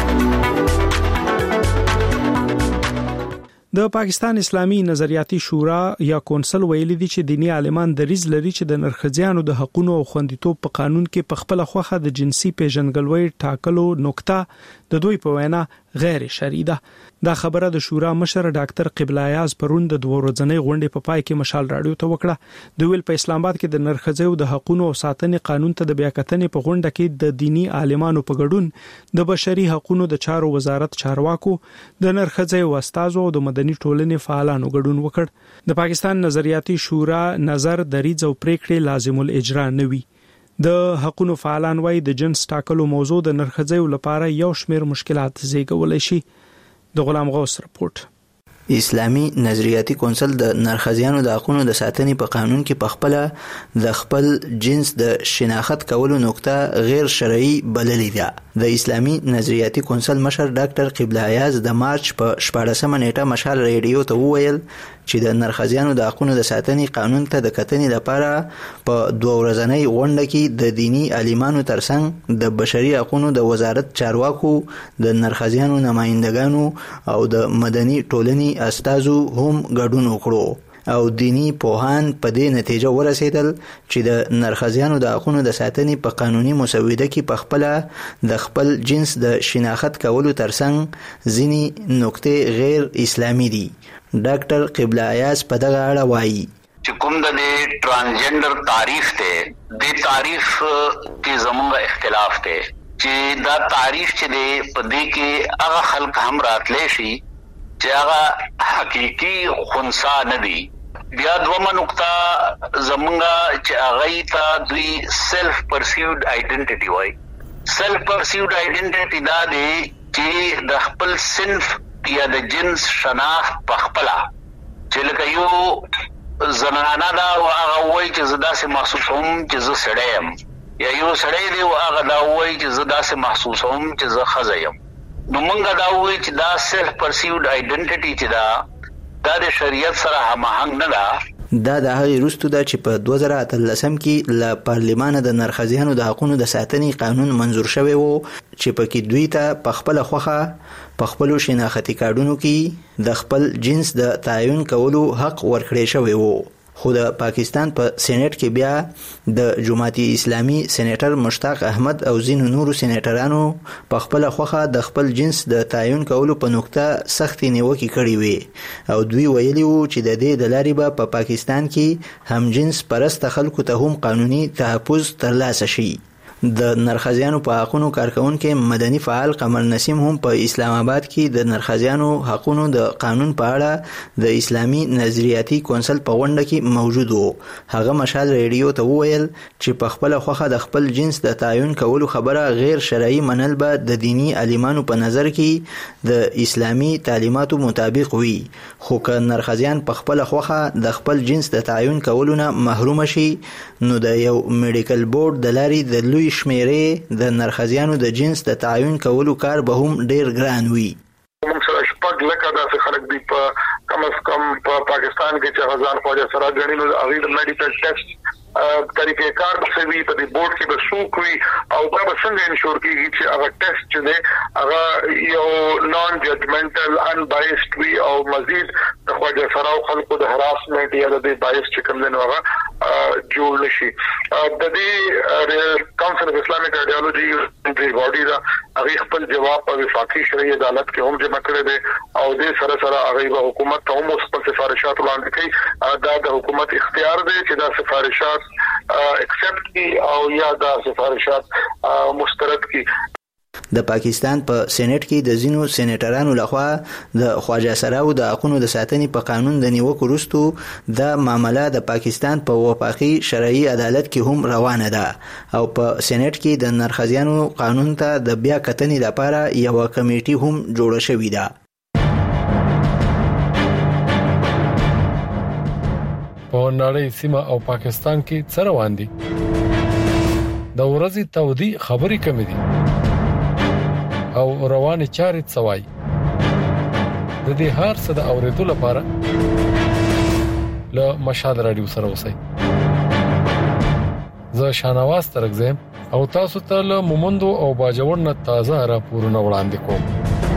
د پاکستان اسلامي نظریاتي شورا یا کونسل ویلي دي چې دینی عالمان دریځ لري چې د نرخځيانو د حقوقو او خوندیتوب په قانون کې په خپل خوخه د جنسي پیژنګلوي ټاکلو نقطه د دوی په وینا غیر شرعي ده. دا خبره د شورا مشر ډاکټر قبله ایاز پرون د 2 ورځنۍ غونډې په پای کې مشال رادیو ته وکړه. دوی ویل په اسلام آباد کې د نرخځیو د حقوقو او ساتنې قانون ته د بیاکتنې په غونډه کې د دینی عالمانو په ګډون د بشري حقوقو د چارو وزارت چارواکو، د نرخځیو استادو او د مدني ټولنې فعالانو ګډون وکړ. د پاکستان نظریاتي شورا نظر دریځ او پریکړې لازم الاجرا نه وي. د حقوقو فعالان وايي د جنس ټاکلو موضوع د نرخځیو لپاره یو شمېر مشکلات زیږولای شي. د غلام غوث رپورټ. اسلامي نظریاتي کونسل د نرخځيانو د حقوقو د ساتنې په قانون کې په خپل د خپل جنس د شناخت کولو نقطه غیر شرعي بللې ده. د اسلامي نظریاتي کونسل مشر ډاکټر قبله ایاز د مارچ په 14مه نیټه مشال رادیو ته وویل چې د نرخځيانو د حقوقو د ساتنې قانون ته د کتنې لپاره په 2 ورځنۍ غونډه کې د دینی عالمانو ترڅنګ د بشري حقوقو د وزارت چارواکو، د نرخځيانو نمائندګانو او د مدني ټولنې استازو هم ګډون وکړو او دینی پوهان په دې نتیجه ورسېدل چې د نرخځيانو د حقوقو د ساتنې په قانوني مسوده کې په خپل د خپل جنس د شناخت کولو ترڅنګ ځینې نقطې غیر اسلامي دي. ډاکټر قبله ایاز په دغه اړه وایي چې کوم د ترانسجندر تعریف ته د تعریف کې زموږ اختلاف ته چې دا تعریف چې په دې کې هغه خلک هم راتلی شي چې هغه حقيقي خنثا نه دي. بیا دومره نقطه زموږ چې هغه ته دوی سیلف پرسیوډ آئیډنټیټي وایي. سیلف پرسیوډ آئیډنټیټي دا دی چې د خپل صنف یا د جنس شناخت په خپل چې لکه یو زنانه دا او هغه وایي چې زه داسې محسوسوم چې زه سړی یم، یا یو سړی دی او هغه دا وایي چې زه داسې محسوسوم چې زه ښځه یم. نو موږ دا وایو چې دا سیلف پرسیوډ آئیډنټیټي چې دا د شریعت سره هماهنګ نه ده. دا د هغې وروسته ده چې په 2013 کې له پارلمانه د نرخځيانو د حقوقو د ساتنې قانون منظور شوی وو چې پکې دوی ته په خپل خوخه په خپل شناختي کارډونو کې د خپل جنس د تعین کولو حق ورکړی شوی وو. خو د پاکستان په سېنات کې بیا د جماعتي اسلامي سېنیټر مشتاق احمد او ځینو نورو سېنیټرانو په خپل خوخه د خپل جنس د تعین کولو په نقطه سختي نیوکې کړې وي او دوی ویلي وو چې د دې د لارې به په پاکستان کې هم جنس پرست خلکو ته هم قانوني تحفظ ترلاسه شي. د نرخځيانو په حقوقو کارکونکو مدني فعال قمر نسیم هم په اسلام آباد کې د نرخځيانو حقوقو د قانون په اړه د اسلامي نظریاتي کونسل په غونډه کې موجود وو. هغه مشال رادیو ته وویل چې په خپل خوخه د خپل جنس د تعین کولو خبره غیر شرعي منل به د دینی عالمانو په نظر کې د اسلامي تعلیماتو مطابق وي. خو که نرخځيان په خپل خوخه د خپل جنس د تعین کولو نه محروم شي نو د یو میډیکل بورډ د لارې د لوی شمیرې د نرخځيانو د جنس د تعین کولو کار به هم ډیر ګران وي. موږ سره شپږ لکه داسې خلک دي په کم از کم په پاکستان کې چې غزان خواجه سره غړي نو هغه د میډیکل ټیسټ طریقې کار څه وي په دې بورډ کې به څوک وي او دا به څنګه انشور کیږي چې هغه ټیسټ چې دی هغه یو نان ججمنټل ان بایسډ وي او مزید د خواجه سره خلکو د هراسمنت یا د بایس چې کوم نه هغه جوړ نشي. د دې کونسل اف اسلامیک آئیډیالوژي د باډي دا هغه خپل جواب په وفاقي شرعي عدالت کې هم جمع کړی دی او د سره هغه حکومت ته هم خپل سفارشات وړاندې کوي. دا د حکومت اختیار دی چې دا سفارشات ایکسپټ کی او یا دا سفارشات مسترد کی. د پاکستان په سېنات کې د ځینو سېنیټرانو لخوا د خواجه سراو د حقوقو د ساتنې په قانون د نیوکو وروسته د معاملې د پاکستان په وفاقي شرعي عدالت کې هم روانه ده او په سېنات کې د نرخځيانو قانون ته د بیا کتنې لپاره یو کمیټي هم جوړه شوې ده. په نړۍ سیمه او پاکستان کې څه روان دي؟ د ورځې تودي خبرې کمې دي او روانې چارې څه وایي؟ د دې هر څه د اوریدو لپاره له مشال رادیو سره اوسئ. زه شانواز ترغزم او تاسو ته له مومندو او باجوړ نه تازه راپورونه وړاندې کوم.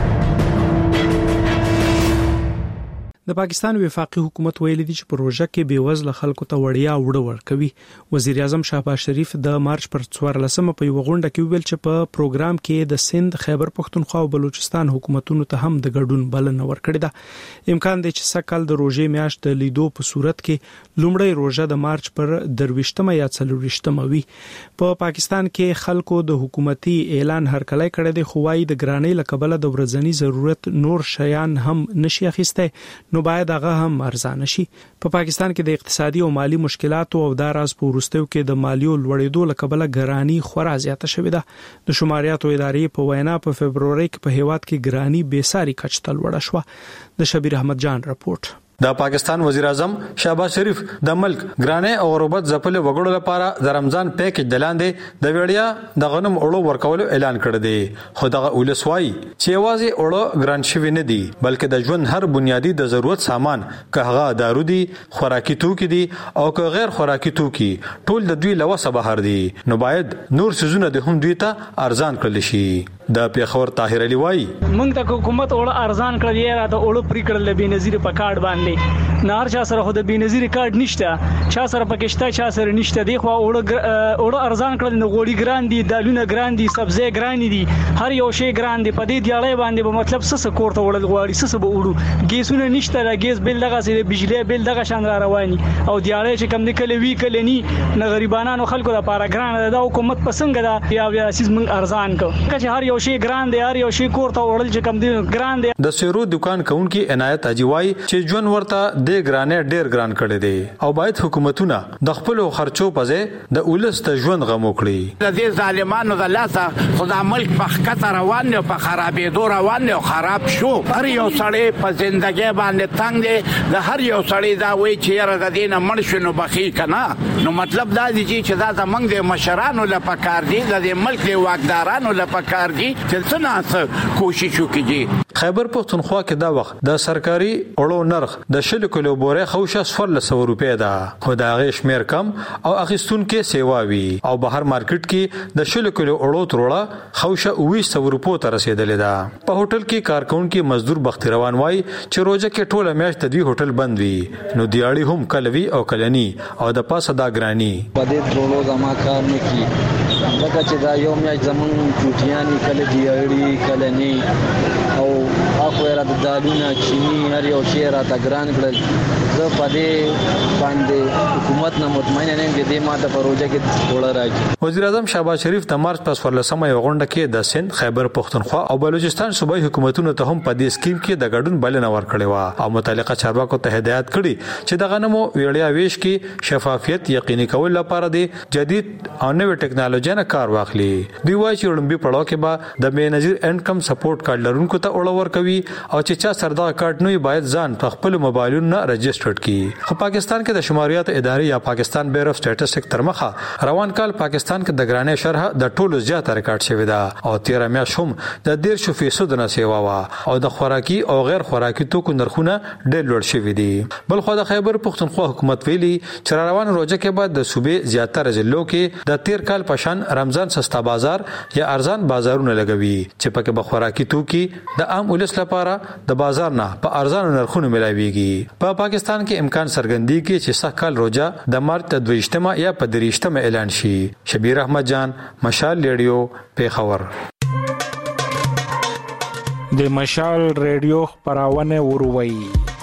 د پاکستان وفاقي حکومت ویلي دی چې پروژه کې بیوزله خلکو ته وړیا وړ ورکوي. وزیر اعظم شهباز شریف د مارچ پر 14 په یو غونډه کې ویل چې په پروګرام کې د سند، خیبر پختونخوا او بلوچستان حکومتونو ته هم د ګډون بلنه ورکړې ده. امکان دی چې سکهال د روزې میاشت د لیدو په صورت کې لومړی روزه د مارچ پر 23 یا 24 وي. په پاکستان کې خلکو د حکومتي اعلان هرکلی کړی دی، خو وايي د ګرانۍ لکبله د ورځنی ضرورت نور شیان هم نشي اخیسته، نو باید هغه هم ارزانه شي. په پاکستان کې د اقتصادي او مالی مشکلاتو او د راز په ورستیو کې د مالیو لوړېدو لکبله ګرانی خورا زیاته شوې ده. د شماریاتو ادارې په وینا په فبرवरी کې په هیواد کې ګرانی بیساری کچ ته لوړه شوه. د شبیر احمد جان رپورټ. د پاکستان وزیر اعظم شهباز شریف د ملک ګرانه او غربت ځپل وګړو لپاره د رمضان پیکج دلاندې د ویړیا د غنم اړو ورکولو اعلان کړ دی. خو دغه ولسوای چې یوازې اړو ګران شوی نه دی، بلکې د ژوند هر بنیادی د ضرورت سامان که هغه دارو دي، خوراکي توکي دي او که غیر خوراکي توکي، ټول د دوی لوسه بهر دي، نو باید نور سيزونه د هم دوی ته ارزان کړل شي. د پیښور طاهر علي وای موږ ته حکومت اړه ارزان کړل یا د اړو پری کړل به نظیر په کارت باندې نار چا سره خو د بنظیر کارت نشته، چا سره پکشته، چا سره نشته دی. خو اړه ارزان کړل نو غوړي ګران دي، دالونه ګران دي، سبزی ګران دي، هر یو شی ګران دي. په دې دیاړې باندې به مطلب څه کوړه وړل غواړي، څه به وړو، ګیسونه نشته، د ګیس بل دغه سي، بجلی بل دغه شان را رواني او دیاړې چې کم نکلې وی کله ني نه غریبانو خلکو د پاره ګران ده. حکومت پسنګ ده یا اساس من ارزان کو چې هر یو شی ګران دی، هر یو شی کوړه وړل چې کم دي ګران دی. د سیرو دکان کونکي عنایت اجوای چې جون ورته د ګرانه ډیر ګران کړي دي او باید حکومتونه د خپل خرچو په ځای د اولس ته ژوند غم وکړي. د دې ظالمانو د لاسه خدای ملک په خطر روان دی، په خرابېدو روان دی او خراب شو. هر یو سړی په ژوندۍ باندې تنگ دی. د هر یو سړی دا وایي چې یاره د دې نه مړ شو نو بخي کنه. نو مطلب دا دی چې دا زمونږ د مشرانو لپاره کار دی، د ملک د واکدارانو لپاره کار دی چې څنګه کوشش وکړي. خیبر پختونخوا کې دا وخت د سرکاري اړو نرخ د 100 کیلو بوره خوشه 1400 روپیا ده، خو دا غي شمیر کم او اخیستون کې سیوا وی او بهر مارکیټ کې د 100 کیلو اړو تروړه خوشه 200 روپو ته رسیدلې ده. په هوټل کې کارکونکو مزدور بخت روان وای چې روزه کې ټوله میاشت د دوی هوټل بند وي، نو دیاړي هم کلوي او کلني او د پاسه دا ګرانی په دې ترونو زما کار نه کی لکه چې دا یو میاشت زمون چوټیانی کله دیاړي کلني او اخو را د دالونه چینی هر یو شی را تا ګران کړل. زه په دې باندې حکومت نه مطمئن نه یم چې دې ماته پروژه کې ټوله راځي. وزیر اعظم شهباز شریف د مارچ په 14 یو غونډه کې د سند، خیبر پختونخوا او بلوچستان صوبایي حکومتونو ته هم په دې سکیم کې د ګډون بلنه ورکړې و او متعلقه چارواکو ته هدایت کړي چې د غنمو ویړیا ویش کې شفافیت یقیني کول لپاره د جدید او نوې ټکنالوژي نه کار واخلي. دوی وایي چې وړاندې پړاو کې به د بنظیر انکم سپورټ کارت لرونکو ته اړه ورکوي او چې چا سره دا کارت نه باید ځان په خپل موبایلونو نه رجسټر کړي. خو پاکستان کې د شماریات ادارې یا پاکستان بیورو اف سټیټسټک ترمخه روان کال پاکستان کې د ګرانې شرح د ټولو زیاته ریکارډ شوی دا او 13 میاشت هم د 1.5% نه سیوا وا او د خوراکي او غیر خوراکي توکو نرخونه ډېر لوړ شوی دي. بل خو د خیبر پختونخوا حکومت ویلي چې روان روزه کې بعد د صوبې زیاتره ضلعو کې د 13 کال پشان رمضان سستا بازار یا ارزان بازارونه لګوي چې پکې به خوراکي توکي د عام ولس لپاره د بازار نه په ارزان نرخونو ملاويږي. په پاکستان کې امکان څرګندي کې چې سخت روزه د مارچ 22 یا 23 اعلان شي. شبیر احمد جان، مشال ریډیو، پیښور. د مشال ریډیو خبرونه وروي.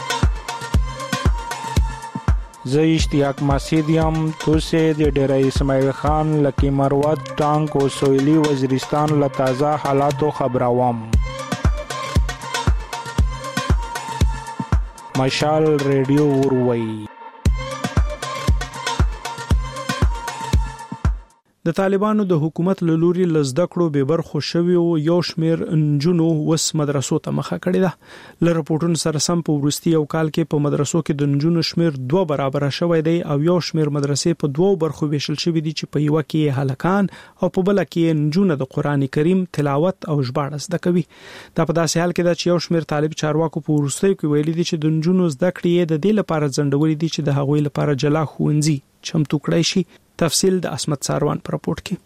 زه اشتیاق مسیدیم توسه د ډیره اسماعیل خان لکی مروت ټانک او سویلی وزیرستان له تازه حالاتو خبروم. مشال ریډیو وروي. د طالبانو د حکومت له لوري لزده کړو به برخو شوی او یو شمیر انجونو وس مدرسو ته مخه کړی ده. ل رپورټونو سره سم په ورستي او کال کې په مدرسو کې د انجونو شمیر 2 برابر شوی دی او یو شمیر مدرسې په 2 برخو ویشل شوی دي چې په یو کې هلکان او په بل کې انجونو د قران کریم تلاوت او ژباړه زده کوي. دا په داسې حال کې ده چې یو شمیر طالب چارواکو په ورستي کې ویلي دي چې د انجونو زده کړې د دې لپاره ځندولې دي چې د هغوی لپاره جلا خوندزي چمتو کړی شي. تفصیل د اسمت ساروان پر راپورټ کې.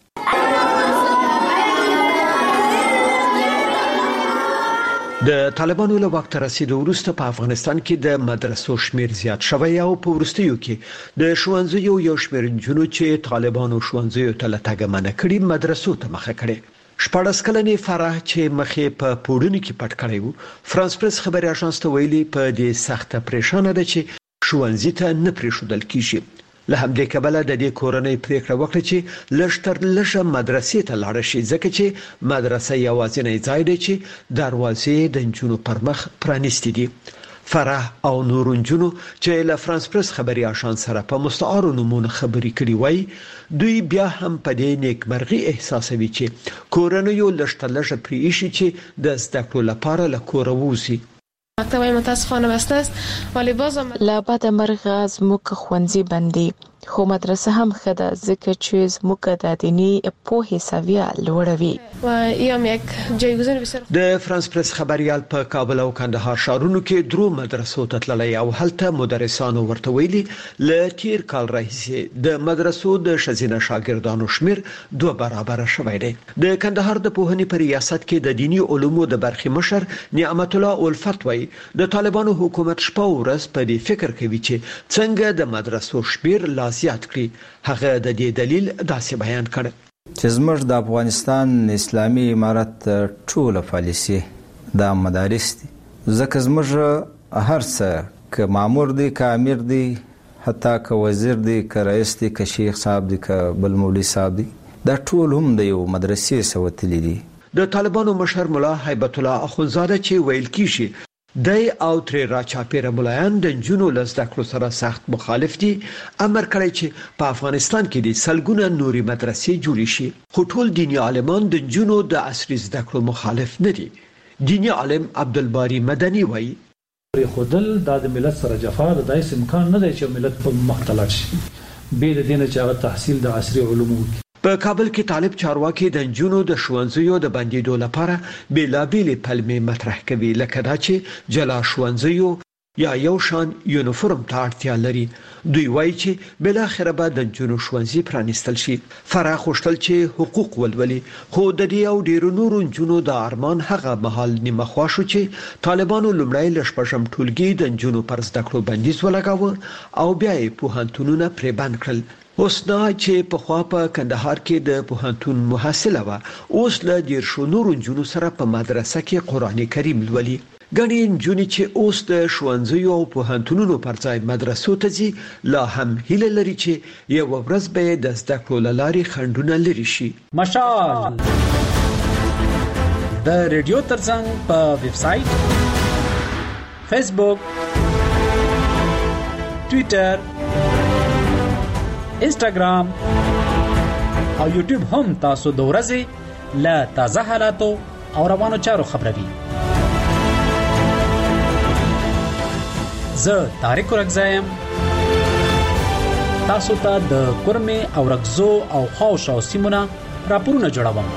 د طالبانو له وخت رسیدو وروسته په افغانستان کې د مدرسو شمیر زیات شوی او په وروستیو کې د ښوونځیو یو شمیر جنونو چې طالبانو ښوونځیو ته لټګ منع کړي مدرسو ته مخه کړي. 14 کلنې فرح چې مخې په پوډونو کې پټ کړی وو فرانس پریس خبري اژانس ته ویلي په دې سخته پریشانه ده چې ښوونځي ته نه پریښودل کیږي. له همدې کبله د دې کورنۍ پریکړه وکړه چې لشتر لشه مدرسې ته لاړ شي ځکه چې مدرسه یوازینی ځای دی چې دروازې د انجونو پر مخ پرانیستي دي. فرح او نور انجونو چې له فرانس پریس خبري اژانس سره په مستعار نمونه خبري کړي وای دوی بیا هم په دې نیکمرغي احساسوي چې کورنۍ لشتر لشه پریشي چې د زده کړو لپاره له کور ووزي. مکتبای متاسفانه بسته است ولی بازم لا بعد مرغ از موک خوندزی بندی خو مدرسه هم خده ځکه چې موک د دینی په سویه لوړوي و یم یک جایگزین بسیار. د فرانس پریس خبريال په کابل او کندهار ښارونو کې درو مدرسو ته تللی او هلته مدرسانو ورته ویلي ل تیر کال راهیسې د مدرسو د شزینه شاګردانو شمیر 2 برابر شوی دی. د کندهار د پوهنې په ریاست کې د دینی علومو د برخې مشر نعمت الله الفت وای د طالبانو حکومت شپه ورځ په دې فکر کوي چې څنګه د مدرسو شمیر لا زیات کړي. هغه د دې دلیل داسې بیان کړ چې زموږ د افغانستان اسلامي امارت ټول پالیسي د مدارس دي ځکه زموږ هر څه ک مامور دي ک امیر دي حتی ک وزیر دي ک رئیس دي ک شیخ صاحب دي ک بل مولوی صاحب دي دا ټول هم د یو مدرسې سوتلی دي. د طالبانو مشر مولا هیبت الله اخونزاده چې ویل کیږي دای او تر راچاپیره مولایان د جنونو لزده کړو سره سخت مخالف دي امر کړی چې په افغانستان کې د سلګونه نوري مدرسې جوړې شي. خو ټول دینی عالمان د جنونو د عصري زده کړو مخالف نه دي. دینی عالم عبدالباری مدني وایي خودل د ملت سره جفا د دایس امکان نه دی چې ملت په مختلط شي به د دینه چې تحصیل د عصري علومو. په کابل کې طالب چارواکي د جنونو د ښوونځیو د بندیدو لپاره بیلابېلې پلمې مطرح کوي لکه دا چې جلا ښوونځیو یا یو شان یونیفورم ته اړتیا لري. دوی وایي چې بل اخر به د جنونو ښوونځي پرانیستل شي. فرح خوشتل چې حقوق ولولي خو د دې او ډیرو نورو جنونو د ارمان هغه مهال نیمه خوا شو چې طالبانو لومړی لشپږم ټولګي د جنونو پر زده کړو بندیز ولګاوه او بیا یې پوهنتونونه پرې بند کړل. اوسنا چې په خوا په کندهار کې د پوهنتون محصله و اوس له ډیر شو نور جنونو سره په مدرسه کې قران کریم لولي. ګڼې نجونې چې اوس د ښوونځیو او پوهنتونونو پر ځای مدرسو ته ځي لا هم هیله لري چې یو ورځ به د زده کړو له لارې خنډونه لرې شي. مشال د ریډیو ترڅنګ په ویب سټ فیسبوک ټوئیټر انسټاګرام او یوټیوب هم تاسو د ورځې له تازه حالاتو او روانو چارو خبروي. زه طارق رغزایم تاسو ته د کورمه او رغزو او خوش او سیمونه راپورونه جوړوم.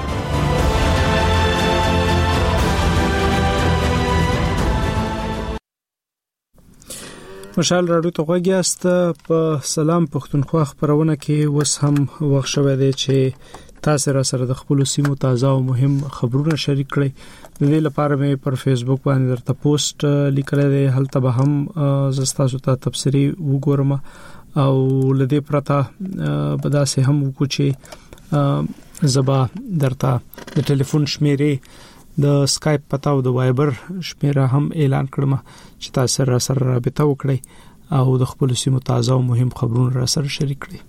مشال راډیو ته غوږیاست. په سلام پښتونخوا خبرونه کې وس هم وخت شوه دی چې تاسو را سره د خپل سیمو تازه او مهم خبرونه شریک کړئ. د دې لپاره مې پر فیسبوک باندې درته پوسټ لیکل دی هلته به هم زستاسو ته تفسیری وګورم او لدې پرته بداسه هم وکړو چې زبا درته د ټلیفون شمیرې د سکایپ پتا او د وایبر شمیره هم اعلان کړم چې تاسو را سره رابطه وکړئ او د خپل سیمو تازه او مهم خبرونه را سره شریک کړئ.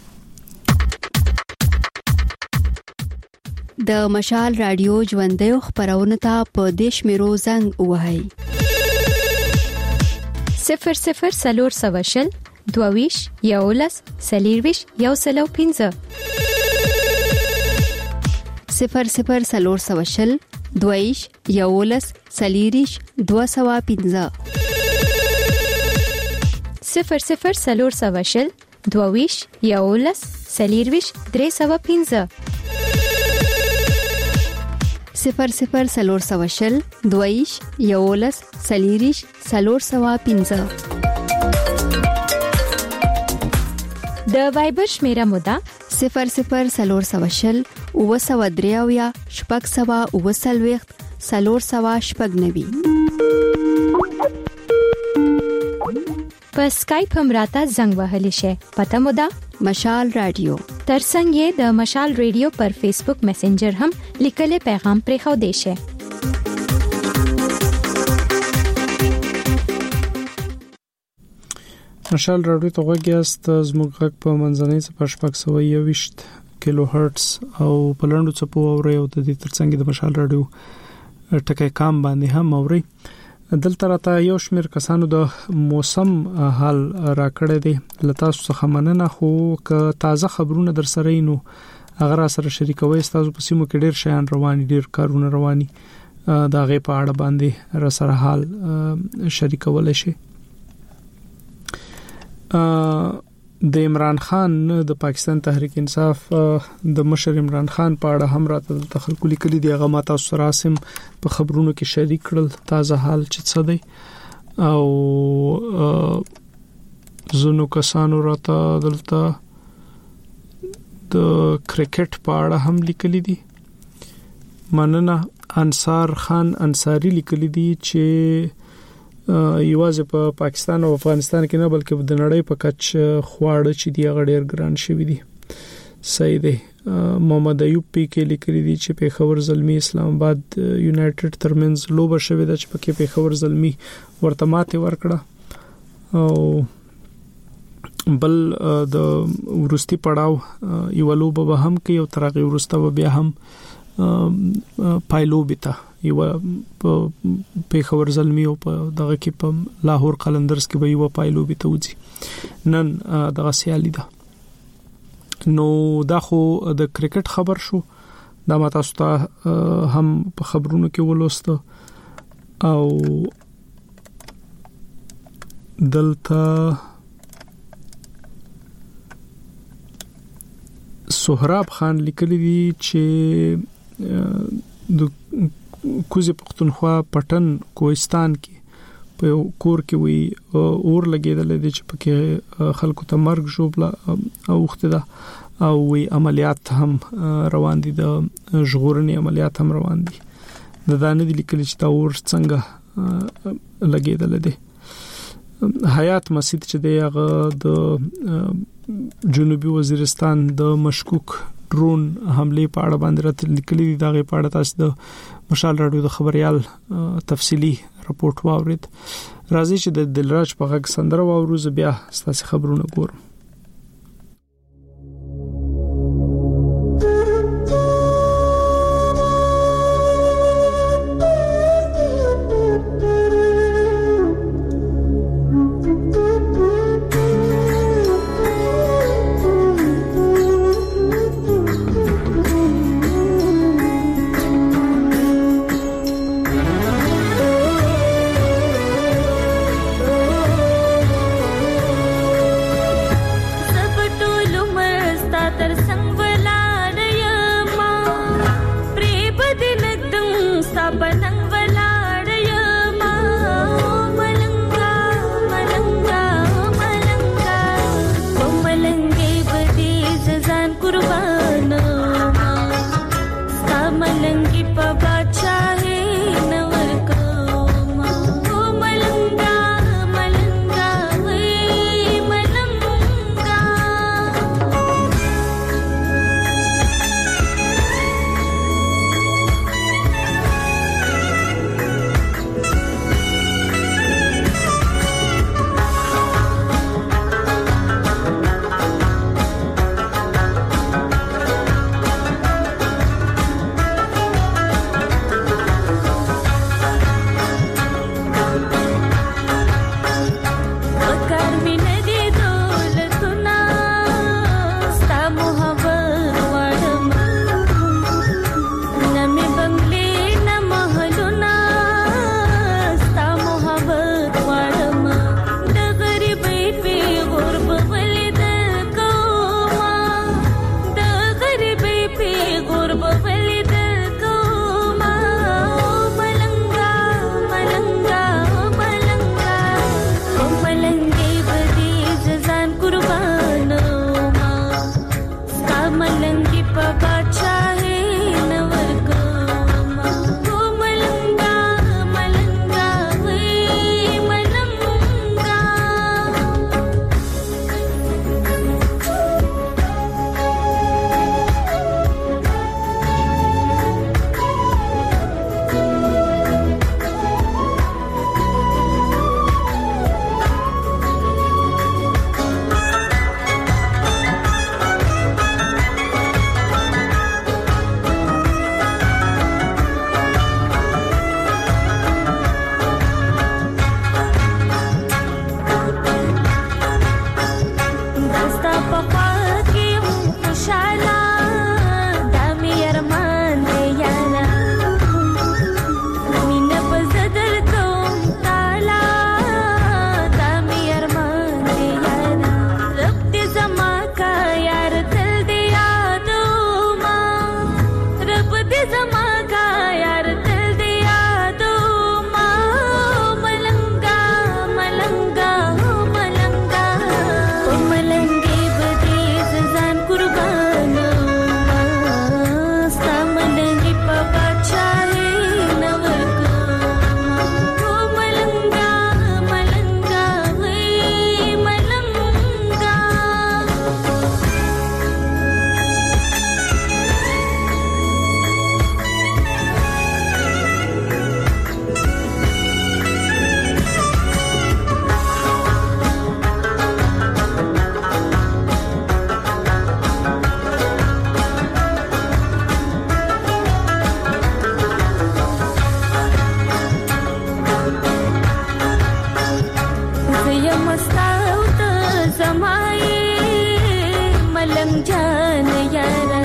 د مشال رادیو ژوندۍ خبرونه ته په دیش میرو زنګ وهاي 00 سلور سواشل دوویش یولس سلیرویش یو سلو 15 00 22 11 40 215 00 22 11 40 315 00 22 11 40 315 د وایبر شمیره موده 00 903 شپږ سوه 9 490 په اسکایپ هم راته زنګ وهلی شي. پته مو ده مشال رادیو. ترڅنګ یې د مشال رادیو پر فیسبوک میسنجر هم لیکلي پیغام پرې خو دی شي. مشال رادیو ته وګیاست زموږ غږ په منځنۍ څپه 620 کیلو هرتز او په لنډو څپو اوري او د دې ترڅنګ د مشال رادیو ټکی کام باندې هم اوري. دلته راته یو شمېر کسانو د موسم حال راکړی دی. لته څخه مننه، خو که تازه خبرونه در سره نو هغه را سره شریکوي. تاسو په سیمو کې ډیر شیان رواني، ډیر کارونه رواني، دا غي په اړه باندې را سره حال شریکول شي. د عمران خان د پاکستان تحریک انصاف د مشر عمران خان په اړه هم راته خلکو لیکلي دی. هغه ماته سراسم په خبرونو کې شریک کړل تازه حال چې څه دی، او زنو کسانو راته دلته د کرکټ په اړه هم لیکلي دي. مننه. انصار خان انصاری لیکلي دي چې یوازې په پاکستان او افغانستان کې نه بلکې د نړۍ په کچ خواړه چې دی غډیر ګران شوی دي. صحیح دی. محمد ایوب پی کې لیکلي دي چې پیښور زلمی اسلام آباد یونایټډ ترمنز لوبه شوې ده چې پکې پیښور زلمی ورته ماته ورکړه، او بل د ورستی پړاو یو لوبه به هم کې او ترغه ورسته بیا هم پایلو بیتا یو په پیښور زلمی او په دغه کې په لاهور قلندرز کې به یو پایلو بیتا وځي. نن دغه سیالي ده. نو دا خو د کرکټ خبر شو. دا ما تاسو ته هم په خبرونو کې ولوسته. او دلته سهراب خان لیکلی دی چې د کوزي پختونخوا پټن کوهستان کې په کور کې وی اور لګیدل دي چې پکې خلکو ته مرګ جوړه اوخته ده، او وی عملیات هم روان دي، د ژغورنې عملیات هم روان دي. د دانه دي لیکل چې دا اور څنګه لګیدل دي. حیات مسجد چې دی هغه د جنوبي وزیرستان د مشکوک ډرون حمله په اړه باندې راته لیکلي دي. دا غي په اړه تاسو د مشال رادیو د خبريال تفصیلی رپورت واورید. راځي چې د دلراج په غږ سندره واورو، بیا ستاسو خبرونه ګورم. زمای ملنګ جان یارا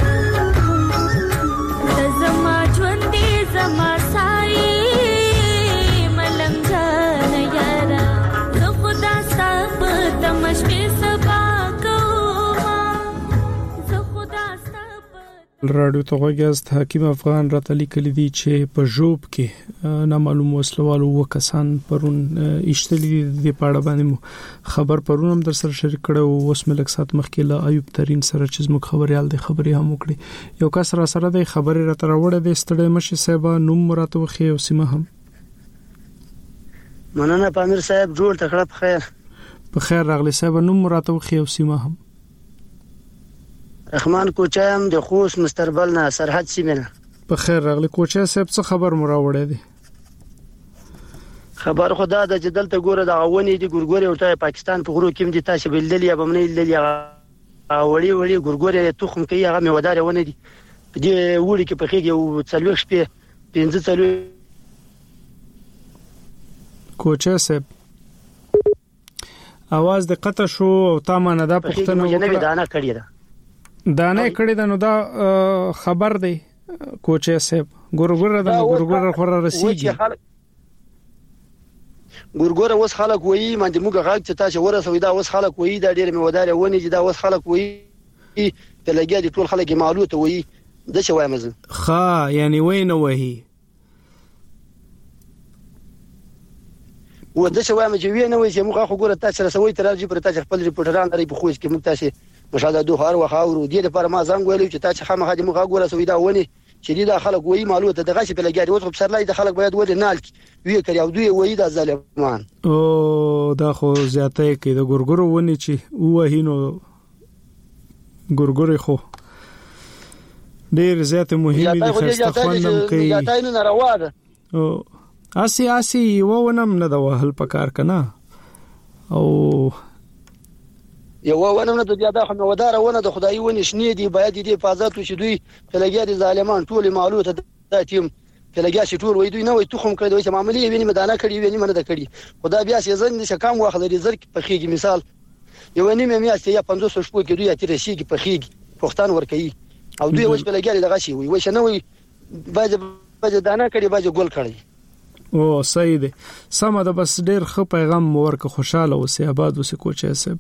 د زما ژوند دې زما سای ملنګ جان یارا زه خدا ستاسو د مشپې سبا کوما زه خدا ستاسو رادیو ته غوږیاست. حکیم افغان راته لیکلي دي چې په ژوب کې نامعلوم وسلوالو وکسان پرون اشتلي د پاړه باندې خبر پرون هم در سره شریک کړو. اوس ملک سات مخکې له ایوب ترين سره چې زموږ خبريال د خبري هم وکړي. یو کس را سره د خبري را تر وړه د ستړي مشي صاحب نوم راته وخی او سیمه هم مننه پامیر صاحب جوړ تکړه په خیر. په خیر راغلی صاحب نوم راته وخی او سیمه هم رحمان کوچایم د خوست مستربل نه سرحد سیمه. په خیر راغلی کوچا صاحب څه خبر مو راوړی دی؟ خبر خدا د جدل ته ګوره د غونې دي ګورګوري ورته پاکستان په غرو کې دي تاسو بلدل یا بمنې لدل یا وړي وړي ګورګوري تخم کوي هغه میوادار ونه دي په دې وړي کې په خېږي او څلوخ شپې 15 څلوخ. کوچا صاحب आवाज د قطع شو او تا ما نه دا پښتنه وکړه دانه کړی دا دانه کړی دا نو دا خبر دی کوچا صاحب ګورګور دا ګورګور خور رسیږي ګورګور اوس خلک وایي باندې موږ غاګ چې تاسو ورسوي دا اوس خلک وایي دا ډېر میوادار ونی چې دا اوس خلک وایي په لګیا دي ټول خلک معلومه وایي د څه وایم زه ښا یعنی وینه وایي و د څه وایم چې وینه وایي چې موږ خو ګوره تاسو رسوي تر راځي پر تاسو خپل ریپورټران لري په خوښ کې موږ تاسو مشاهده دوه هر وخاورو دي لپاره ما زنګ ویلو چې تاسو خامخا د موږ ګوره سوي دا ونی چې دا خلک وایي معلومه ده دغه په لګیا دي اوس په سرلای د خلک باید ولې نال وی کړی او دوی وایي دا ظالمان او دا خو زیاته کې د ګورګور ونی چې وهینو ګورګور خو ډیر زیاته مهمه دي خاصه خوانم کوي دا تاینه ناروا ده او اسی وونم نه دا وهل پکار کنه او یو ونه د بیا د خنودار ونه د خدای ونه شنې دی باید دې حفاظت وشي دوی فلګیا دي ظالمان ټول معلومه ده تیم فلګیا شي ټول وای دوی نه وای تخم کړی چې معاملې ویني مدانه کړی ویني منه د کړی خدای بیا سي ځن نشه کم واخل لري زر په خيږي مثال یو نیمه میاشت یا 500 شپو کې دوی اتر شي په خيږي پښتون ور کوي او دوی وښ فلګیا دغه شي وای شنه وای باج دانه کړی باج ګول کړی او صحیح ده سم ده بس ډیر خ پیغام ورکه خوشاله اوسه آباد اوسه کوچه صاحب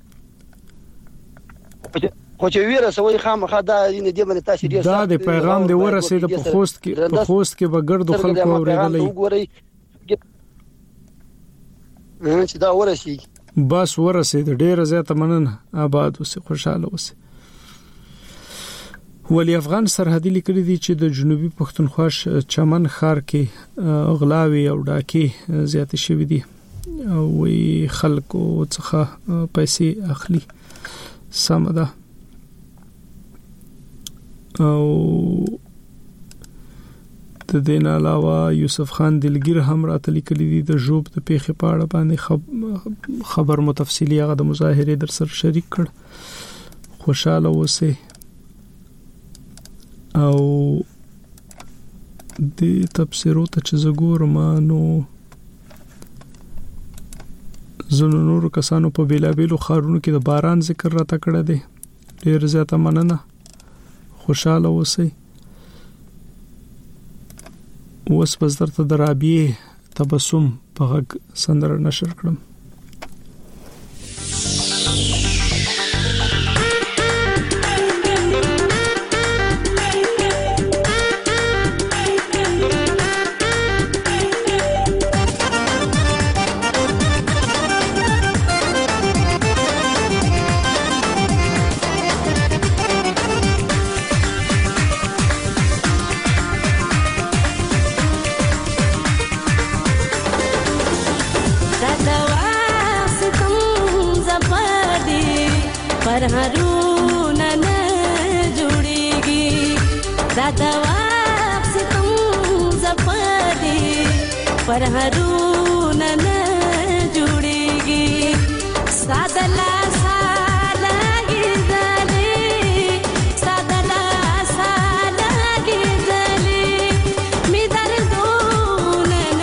خو چې ویره سوي خامخا دا نه دی باندې تاسو ډیر دا د پیغام دی ورسېد په خوست کې بغردو خلکو اوریدلې چې دا ورسي بس ورسېد ډیر زیاته مننه آباد اوسه خوشاله اوسه. ولی افغان سرحدي لیکلي دي چې د جنوبي پښتونخوا چمن ښار کې غلاوي او ډاکې زیات شوې دي او وی خلکو څخه پیسې اخلي سم ده او د دین علاوه یوسف خان دلګیر هم راته لیکلي دي د جوب د پیښې په اړه باندې خبر مو تفصیلی هغه د مظاهره در سره شریک کړ. خوشاله اوسئ او د تفسیرو ته چې زګورم نو زنو نور کسانو په بیلابیلو خارونو کې د باران ذکر راته کړی دی. ډیر زیاته مننه خوشاله اوسئ. اوس بس درته د رابعې تبسم په غږ سندره نشر کړم.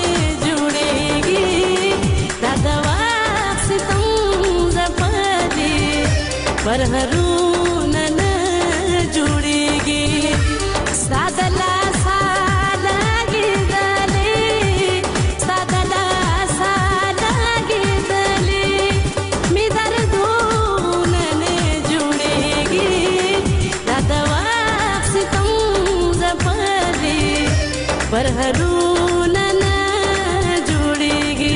Thank you. परहरुन न जुड़ेगी सादला सालगी दले सादला सालगी दले मी दर्दों न जुड़ेगी दादवा सितम जपले परहरुन न जुड़ेगी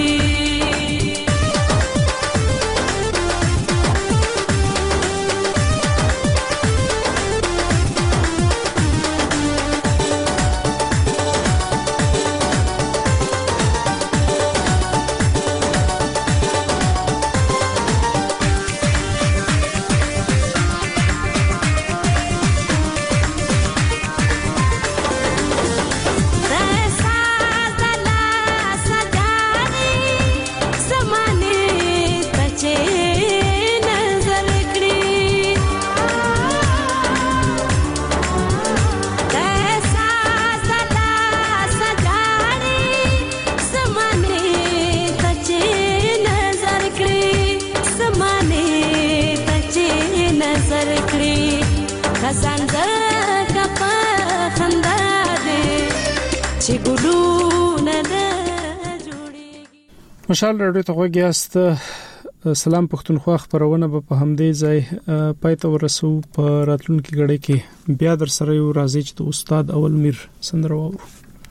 مشال رادیو ته وګیاست. سلام پښتونخوا خبرونه په همدې ځای پاتې ورسو. په راتلونکي غړي کې بیا در سره یو راځي چې استاد اول میر سندره وورو.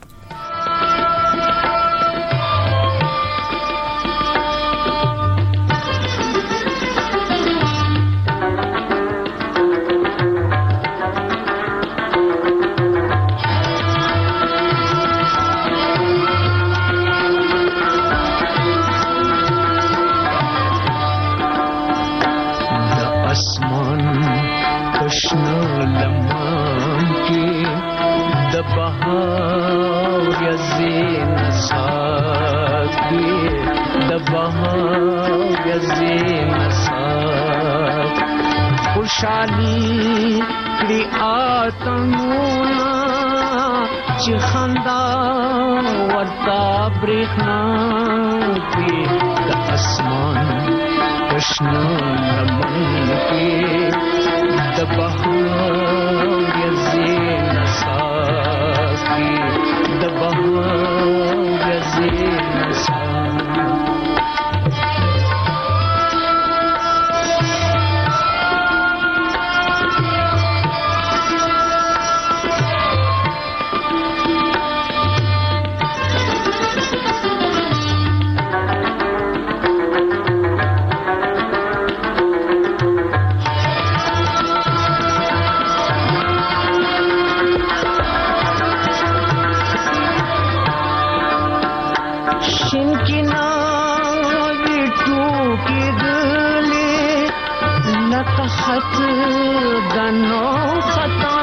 خوشالي کړي آتمونه چې خندا ورتا برېښنا کې د اسمان پښنو لمن کې د بهار یزین ساز کې د بهار یزین ساز خط دنو خطا